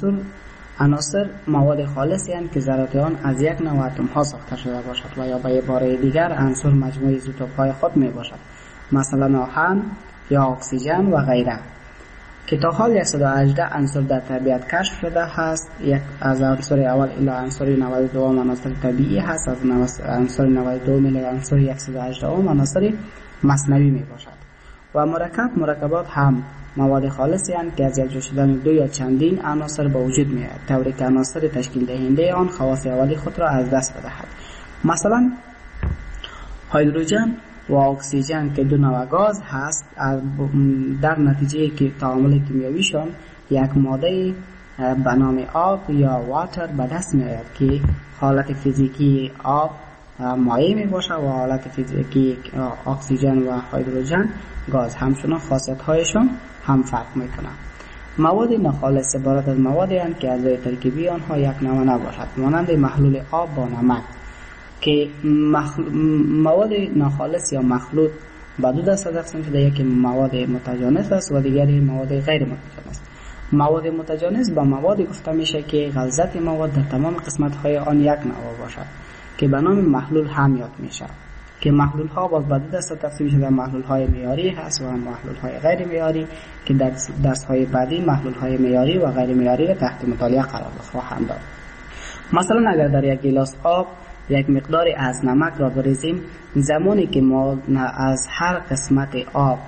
S3: عناصر مواد خالصی هستند که ذرات آن از یک نوع اتم ها ساخته شده باشد و یا به عباره دیگر عنصر مجموعه ایزوتوپ های خود می باشد، مثلا آهن یا اکسیژن و غیره، که تا حال 118 عنصر در طبیعت کشف شده هست. یک از عنصر اول الی عنصر 92 عناصر طبیعی هست، از عنصر 92 الی عنصر 118 عناصر مصنوعی می باشد. و مرکبات هم مواد خالصی هستند که از یک شدن دو یا چندین عناصر به وجود می آید، طوری که عناصر تشکیل دهنده آن خواص اولی خود را از دست بدهد. مثلا هیدروژن و اکسیژن که دو نوع گاز هست، در نتیجه که تعامل کیمیاییشان یک ماده به نام آب یا واتر به دست می آید که حالت فیزیکی آب مایع می باشه و حالت فیزیکی اکسیژن و هیدروژن گاز. همچنان خاصیت هایشان هم فرق می کنند. مواد ناخالص عبارت از موادی هستند که اجزای ترکیبی آنها یک نوع نباشد، مانند محلول آب با نمک. که مواد ناخالص یا مخلوط به دو دسته تقسیم شده. یکی مواد متجانس است و دیگری مواد غیر متجانس. مواد متجانس با مواد گفته میشه که غلظت مواد در تمام قسمت های آن یک نوع باشد که به نام محلول هم یاد میشه، که محلول ها باز به دو دسته تقسیم شده. محلول های معیاری هست و محلول های غیر معیاری که در درس های بعدی محلول های معیاری و غیر معیاری را تحت مطالعه قرار خواهم داد. مثلا اگر در یک گیلاس آب یک مقداری از نمک را بریزیم، زمانی که ما از هر قسمت آب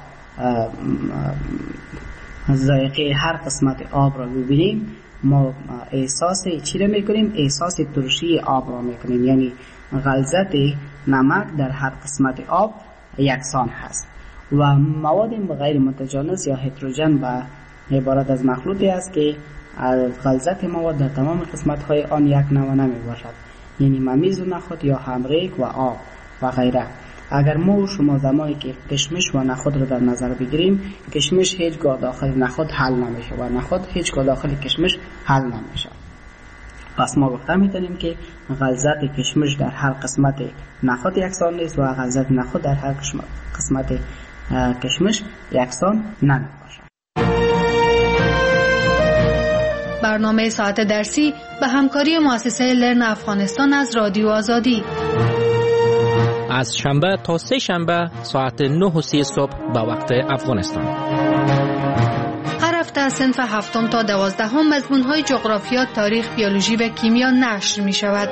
S3: ذائقه هر قسمت آب را ببینیم، ما احساس چی را میکنیم؟ احساس ترشی آب را میکنیم. یعنی غلظت نمک در هر قسمت آب یکسان هست. و مواد غیر متجانس یا هتروژن به عبارت از مخلوطی است که غلظت مواد در تمام قسمت های آن یک نوع نمی باشد، یعنی ممیز و نخود یا همریک و آب و غیره. اگر ما و شما زمانی که کشمش و نخود را در نظر بگیریم، کشمش هیچگاه داخل نخود حل نمیشه و نخود هیچگاه داخل کشمش حل نمیشه. پس ما گفته میتونیم که غلظت کشمش در هر قسمت نخود یکسان نیست و غلظت نخود در هر قسمت کشمش یکسان نمیباشد.
S14: برنامه ساعت درسی به همکاری مؤسسه لرن افغانستان از رادیو آزادی
S12: از شنبه تا سه شنبه ساعت 9:30 صبح به وقت افغانستان.
S14: هر هفته از صنف 7 تا 12 مضمون‌های جغرافیا، تاریخ، بیولوژی و کیمیا نشر می‌شود.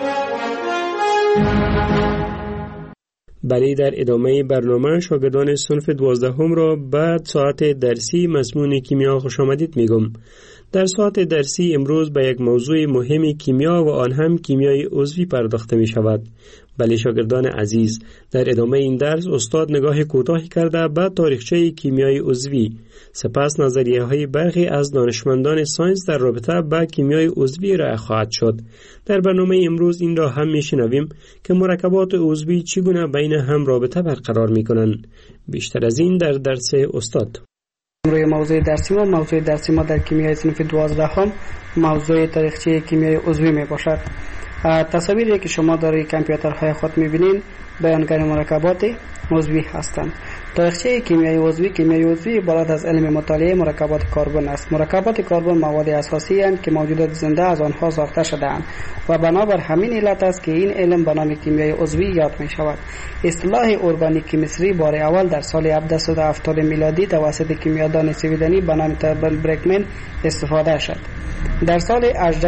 S11: بله، در ادامه برنامه شاگردان صنف 12 را بعد ساعت درسی مضمون کیمیا خوش آمدید میگم. در ساعت درسی امروز به یک موضوع مهم کیمیا و آن هم کیمیای عضوی پرداخته می شود. بله شاگردان عزیز، در ادامه این درس استاد نگاه کوتاهی کرده به تاریخچه کیمیای عضوی، سپس نظریه های برخی از دانشمندان ساینس در رابطه با کیمیای عضوی ارائه خواهد شد. در برنامه امروز این را هم میشنویم که مرکبات عضوی چگونه بین هم رابطه برقرار می کنند. بیشتر از این در درس استاد.
S3: روی موضوع درسی ما در کیمیای صنف 12 موضوع تاریخچه کیمیای عضوی می باشد. تصاویری که شما در کامپیوترهای خود می‌بینید بیانگر مرکبات عضوی هستند. تاریخچه کیمیای عضوی عبارت از علم مطالعه مرکبات کربن است. مرکبات کربن مواد اساسی هستند که موجودات زنده از آنها ساخته شده‌اند و بنابر همین علت است که این علم به نام کیمیای عضوی یاد می‌شود. اصطلاح ارگانیک کیمستری بار اول در سال 1770 میلادی توسط کیمیادان سویدنی به نام برکمن استفاده شد. در سال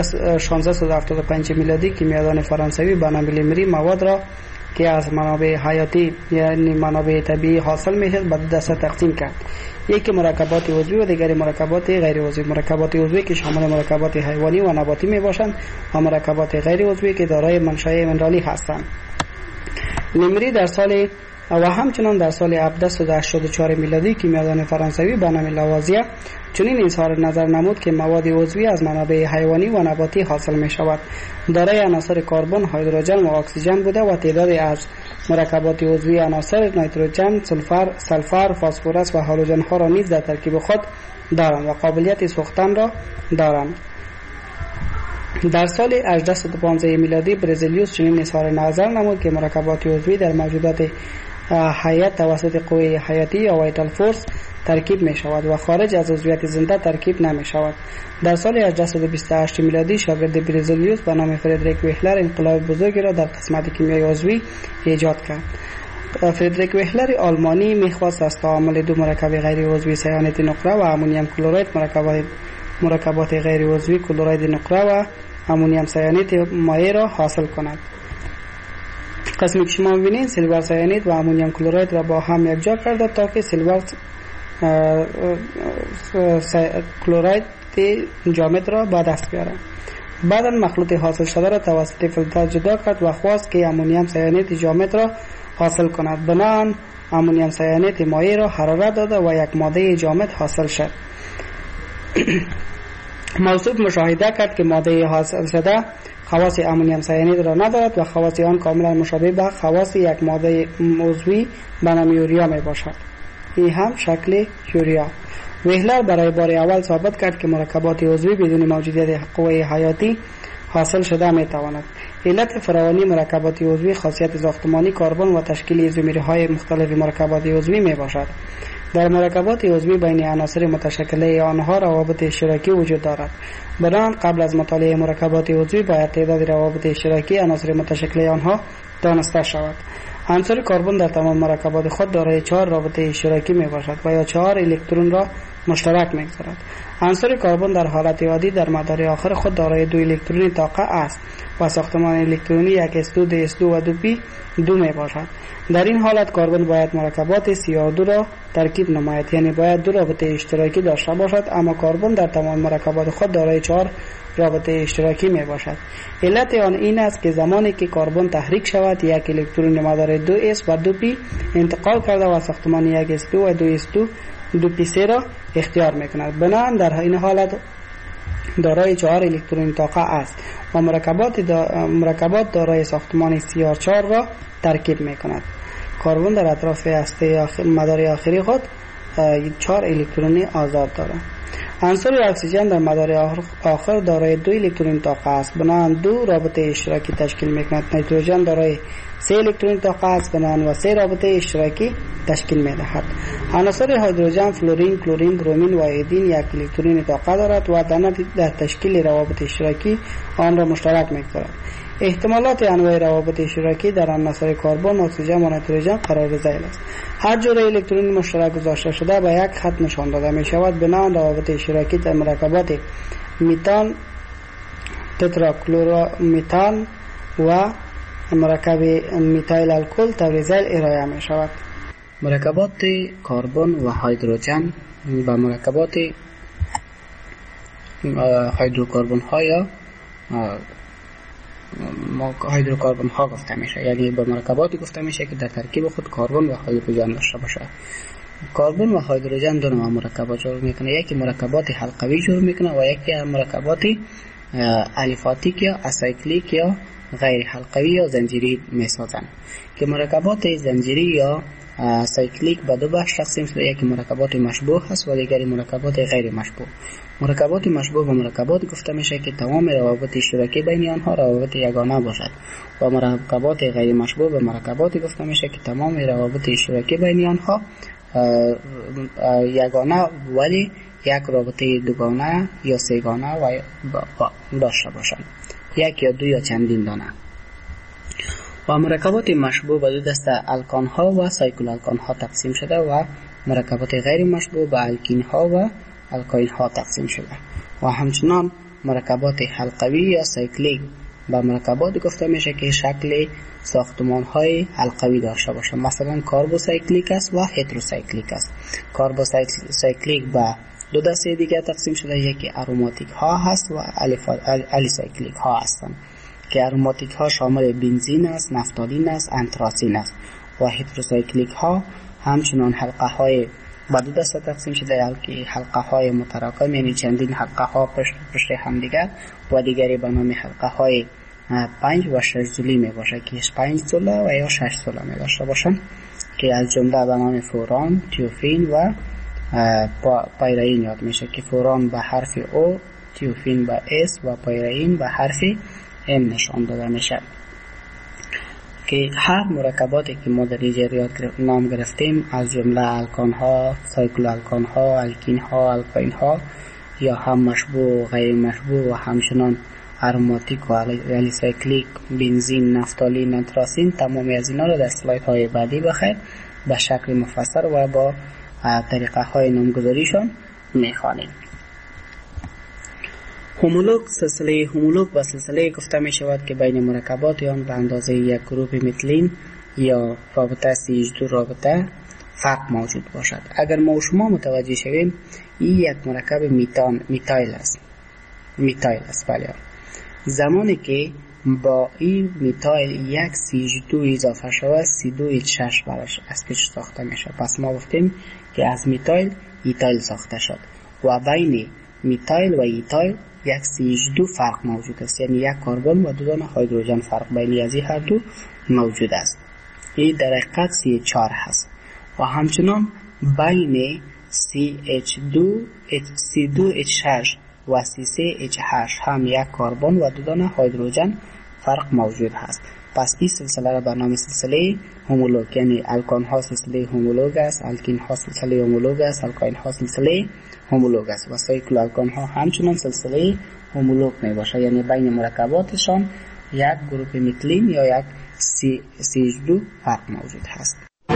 S3: 1675 میلادی کیمیادان فرانسوی به نام لیمری مواد را که از منابع حیاتی یعنی منابع طبیعی حاصل میشد به دو دسته تقسیم کرد. یکی مرکبات عضوی و دیگری مرکبات غیر عضوی. مرکبات عضوی که شامل مرکبات حیوانی و نباتی میباشند و مرکبات غیر عضوی که دارای منشأ منرالی هستند. لیمری در سال و همچنان در سال 1784 میلادی کیمیادان فرانسوی به نام لاوازیه چنین اظهار نظر نمود که مواد عضوی از منابع حیوانی و نباتی حاصل می شود. دارای عناصر کربن، هیدروژن و اکسیژن بوده و تعدادی از مرکبات عضوی عناصر نیتروژن، سلفر، فسفرس و هالوژن ها را نیز در ترکیب خود دارند و قابلیت سوختن را دارند. در سال 1815 میلادی برزیلیوس چنین اظهار نظر نمود که مرکبات عضوی در موجودات حیات توسط قوه حیاتی یا وایتال فورس ترکیب می شود و خارج از عضویت زنده ترکیب نمی شود. در سال 1828 میلادی شاگرد برزیلیوس به نام فردریک وهلر انقلاب بزرگی را در قسمت کیمیای عضوی ایجاد کرد. فردریک وهلر آلمانی می‌خواست از تعامل دو مرکب غیر عضوی سیانید نقره و امونیم کلراید مرکبات غیر عضوی کلراید نقره و امونیم سیانید مایع را حاصل کند. قسمی که شما می‌بینید سیلور سیانید و امونیم کلراید را با هم یکجا کرده تا که سیلور کلراید جامد را به دست بیارد. بعدا مخلوط حاصل شده را توسط فیلتر جدا کرد و خواست که امونیم سیانید جامد را حاصل کند. بنابراین امونیم سیانید مایع را حرارت داده و یک ماده جامد حاصل شد. موصوف مشاهده کرد که ماده حاصل شده خواص امونیم سیانید را ندارد و خواص آن کاملا مشابه به خواص یک ماده عضوی به نام یوریا می باشد. این هم شکل یوریا. وهلر برای بار اول ثابت کرد که مرکبات عضوی بدون موجودیت قوه حیاتی حاصل شده می تواند. علت فراوانی مرکبات عضوی خاصیت ساختمانی کربن و تشکیل ایزومرهای مختلف مرکبات عضوی می باشد. در مرکبات عضوی بین عناصر متشکله آنها روابط اشتراکی وجود دارد. بنابراین قبل از مطالعه مرکبات عضوی باید تعداد روابط اشتراکی عناصر متشکله آنها دانسته شود. عنصر کربن در تمام مرکبات خود دارای 4 رابطه اشتراکی می باشد و یا 4 الکترون را مشترک می‌گذارد. عنصر کربن در حالت عادی در مدار آخر خود دارای 2 الکترون طاقه است و ساختمان الکترونی 1s2 2s2 و 2p2 می باشد. در این حالت کربن باید مرکبات CR2 را ترکیب نماید، یعنی باید 2 رابطه اشتراکی داشته باشد، اما کربن در تمام مرکبات خود دارای 4 رابطه اشتراکی می باشد. علت آن این است که زمانی که کربن تحریک شود 1 الکترون مدار 2s و 2p انتقال کرده و ساختمان 1s2 و 2s2 2p3 را اختیار میکند. بنابراین در این حالت دارای 4 الکترون طاقه است و مرکبات دارای ساختمان CR4 را ترکیب میکند. کربن در اطراف هسته مدار آخری خود 4 الکترون آزاد دارد. عنصر اکسیژن در مدار آخر دارای 2 الکترون طاقه است، بنابراین 2 رابطه اشتراکی تشکیل میکند. نیتروژن دارای 3 الکترون طاقه است، بنابراین و 3 رابطه اشتراکی تشکیل میدهد. عناصر هیدروژن فلورین، کلورین، برومین و ایودین 1 الکترون طاقه دارد و در تشکیل روابط اشتراکی آن را مشترک میگذارد. احتمالات انواع روابط اشتراکی در عناصر کربن، اکسیژن و نیتروژن قرار ذیل است. هر جور الکترون مشترک گذاشته شده به یک خط نشان داده می شود. بنابراین روابط اشتراکی در مرکبات میتان، تتراکلورومیتان و مرکب میتایل الکل طور ذیل ارائه می شود. مرکبات کربن و هیدروژن و مرکبات هیدروکربن ها یا هیدروکربن ها گفته میشه، یعنی به مرکباتی گفته میشه که در ترکیب خود کربن و هیدروژن داشته باشه. کربن و هیدروژن دو نوع مرکبات جور میکنه، یکی مرکبات حلقوی جور میکنه و یکی مرکبات الیفاتیک یا اسایکلیک یا غیر حلقوی یا زنجیری میسازن. که مرکبات زنجیری یا سایکلیک به 2 بخش تقسیم شده، یکی مرکبات مشبوه هست و دیگری مرکبات غیر مشبوه. مرکبات مشبوه و مرکبات گفته میشه که تمام روابط اشتراکی بین آنها روابط یگانه باشد و مرکبات غیر مشبوه و مرکبات گفته میشه که تمام روابط اشتراکی بین آنها یگانه ولی یک رابطه دوگانه یا سه‌گانه و داشته باشند، یک یا 2 یا چندین دانه. و مرکبات مشبوه به 2 دسته الکان ها و سایکل الکان ها تقسیم شده و مرکبات غیر مشبوه به الکین ها و الکاین ها تقسیم شده. و همچنان مرکبات حلقوی یا سایکلیک به مرکبات گفته میشه که شکل ساختمان های حلقوی داشته باشه، مثلا کاربوسایکلیک است و هتروسایکلیک است. کاربوسایکلیک به 2 دسته دیگه تقسیم شده، یکی اروماتیک ها هست و الیسایکلیک ها هستند که اروماتیک ها شامل بنزین است، نفتالین است، انتراسین است و هتروسایکلیک ها همچنان حلقه های به 2 دسته تقسیم شده، که حلقه های متراکم یعنی چندین حلقه ها پشت هم دیگر و دیگری به نام حلقه های 5 و 6 زولی می باشه که 5 زوله و یا 6 زوله می داشته باشن که از جمله به نام فوران، تیوفین و پایرین یاد میشه که فوران به حرف او، تیوفین به اس و پایرین به حرف ام نشان داده میشه. که هر مرکباتی که ما در اینجا نام گرفتیم از جمله الکان ها، سایکل الکان ها، الکین ها، الکاین ها یا هم مشبوه و غیر مشبوه و همچنان اروماتیک و الیسایکلیک، بنزین، نفتالین، انتراسین، تمامی از اینا رو در سلاید های بعدی بخیر به شکل مفصل و با طریقه های نامگذاریشان میخوانیم. هومولوگ، سلسله هومولوگ و سلسله گفته می شود که بین مرکبات آن به اندازه یک گروپ متلین یا رابطه CH2 رابطه فرق موجود باشد. اگر ما و شما متوجه شویم این یک مرکب میتایل است بله. زمانی که با این میتایل یک CH2 اضافه شود C2H6 براش از پیش ساخته می شود. پس ما گفتیم که از میتایل ایتایل ساخته شد و بین میتایل و ایتایل یک CH2 فرق موجود است، یعنی یک کربن و 2 دانه هیدروژن فرق بین از این هر دو موجود است. این در حقیقت CH4 هست و همچنان بین C2H6 و C3H8 هم یک کربن و 2 دانه هیدروژن فرق موجود هست. پس این سلسله را به نام سلسله هومولوگ، یعنی الکان ها سلسله هومولوگ است، الکین ها سلسله هومولوگ است، الکاین ها سلسله هومولوگ است و سایکل الکان ها همچنان سلسله هومولوگ می باشه، یعنی بین مرکباتشان یک گروپ میتیلین یا یک CH2 فرق موجود هست.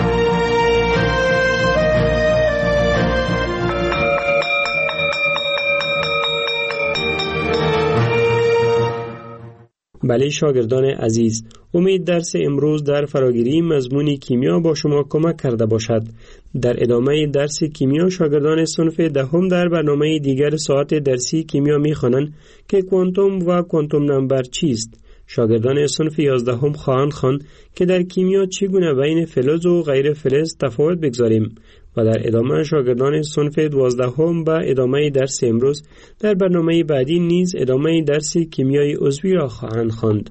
S11: بله شاگردان عزیز، امید درس امروز در فراگیری مضمون کیمیا با شما کمک کرده باشد. در ادامه درس کیمیا شاگردان صنف دهم در برنامه دیگر ساعت درسی کیمیا می‌خوانند که کوانتوم و کوانتوم نمبر چیست. شاگردان صنف 11 خواهند خواند که در کیمیا چگونه بین فلز و غیر فلز تفاوت بگذاریم و در ادامه شاگردان صنف 12 به ادامه درس امروز در برنامه بعدی نیز ادامه درس کیمیای عضوی را خواهند خواند.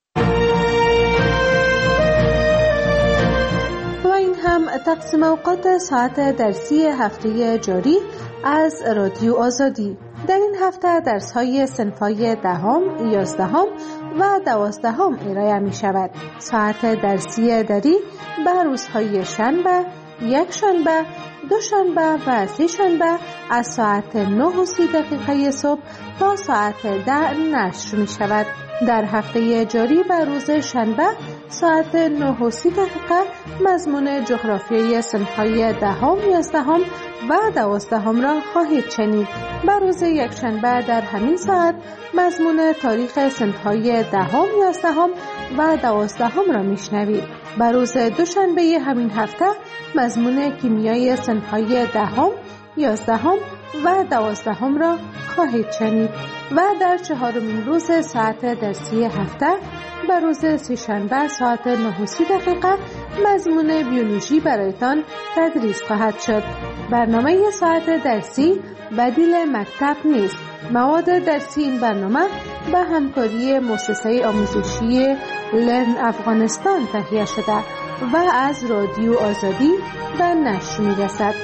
S4: و این هم تقسیم اوقات ساعت درسی هفته جاری از رادیو آزادی. در این هفته درس‌های صنف‌های 10، 11 و 12 ارائه می‌شود. ساعت درسی دری به روزهای شنبه، یک شنبه، دو شنبه و سه شنبه از ساعت 9:30 صبح تا ساعت 10 نشر می شود. در هفته جاری به روز شنبه ساعت 9:30 مضمون جغرافیای صنف‌های 10، 11 و 12 را خواهید شنید. به روز یک شنبه در همین ساعت مضمون تاریخ صنف‌های 10، 11 و 12 را میشنوید. به روز دوشنبه همین هفته مضمون کیمیای صنف‌های 10، 11 و 12 را خواهید شنید و در 4مین روز ساعت درسی هفته به روز سه‌شنبه ساعت 9:30 مضمون بیولوژی برایتان تدریس خواهد شد. برنامه ساعت درسی بدیل مکتب نیست. مواد درسی این برنامه به همکاری مؤسسه آموزشی لرن افغانستان تهیه شده و از رادیو آزادی به نشر می‌رسد.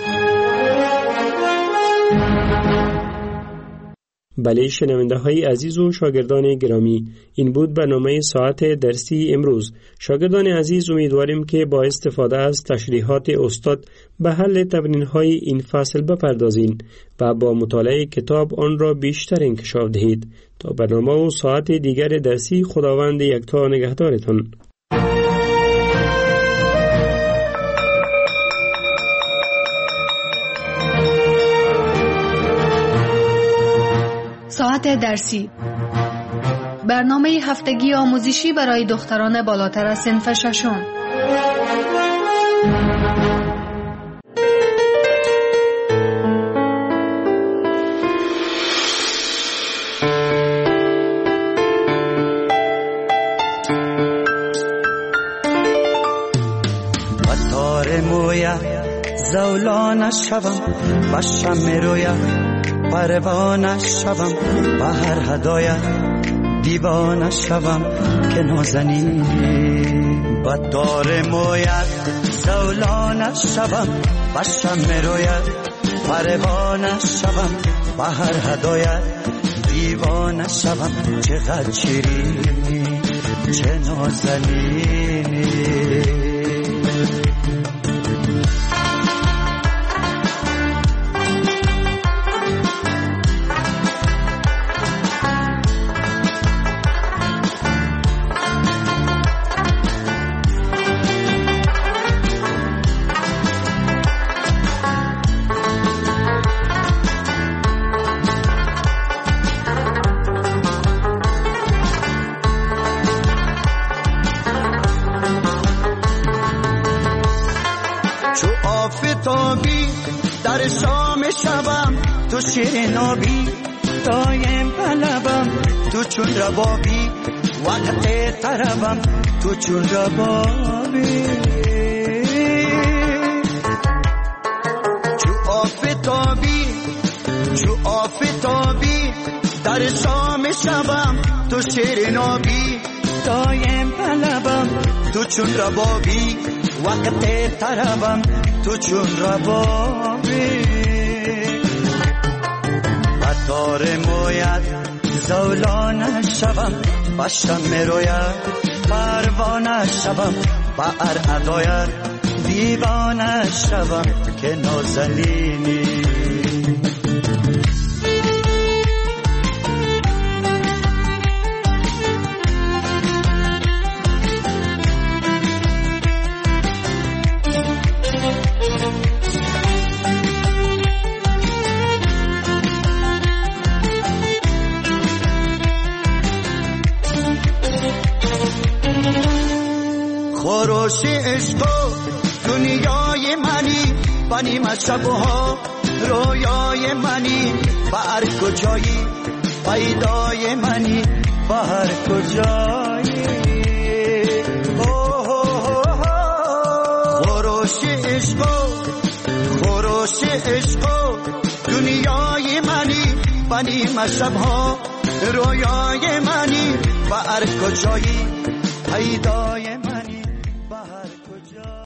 S11: بله شنونده های عزیز و شاگردان گرامی، این بود برنامه ساعت درسی امروز. شاگردان عزیز امیدواریم که با استفاده از تشریحات استاد به حل تمرین های این فصل بپردازین و با مطالعه کتاب آن را بیشتر انکشاف دهید. تا برنامه و ساعت دیگر درسی خداوند یکتا نگهدارتان.
S14: ساعت درسی، برنامه هفتگی آموزشی برای دختران بالاتر از صنف ششم.
S13: و تار مویه زولان شوم و شم رویه پروانه شوم و هر هدایت دیوانه شوم که نازنی با دار مویت زولانه شوم و شم رویت پروانه شوم و هر هدایت دیوانه شوم. چقدر شیرینی چه نازنینی. در شام شبم تو شیرین آبی دایم طلبم تو چون ربابی وقت طربم تو چون ربابی. چو آفتابی در شام شبم تو شیرین آبی دایم طلبم تو چون ربابی وقت طربم تو چون ربابی. و زار مویت زولانه شوم و شمع رویت پروانه شوم و ادایت دیوانه شوم که نازنینی. خروش عشق و دنیای منی و نیم شبها رویای منی و هر کجایی پیدای منی و هر کجایی. خروش عشق و دنیای منی و نیم شبها رویای منی و هر کجایی پیدای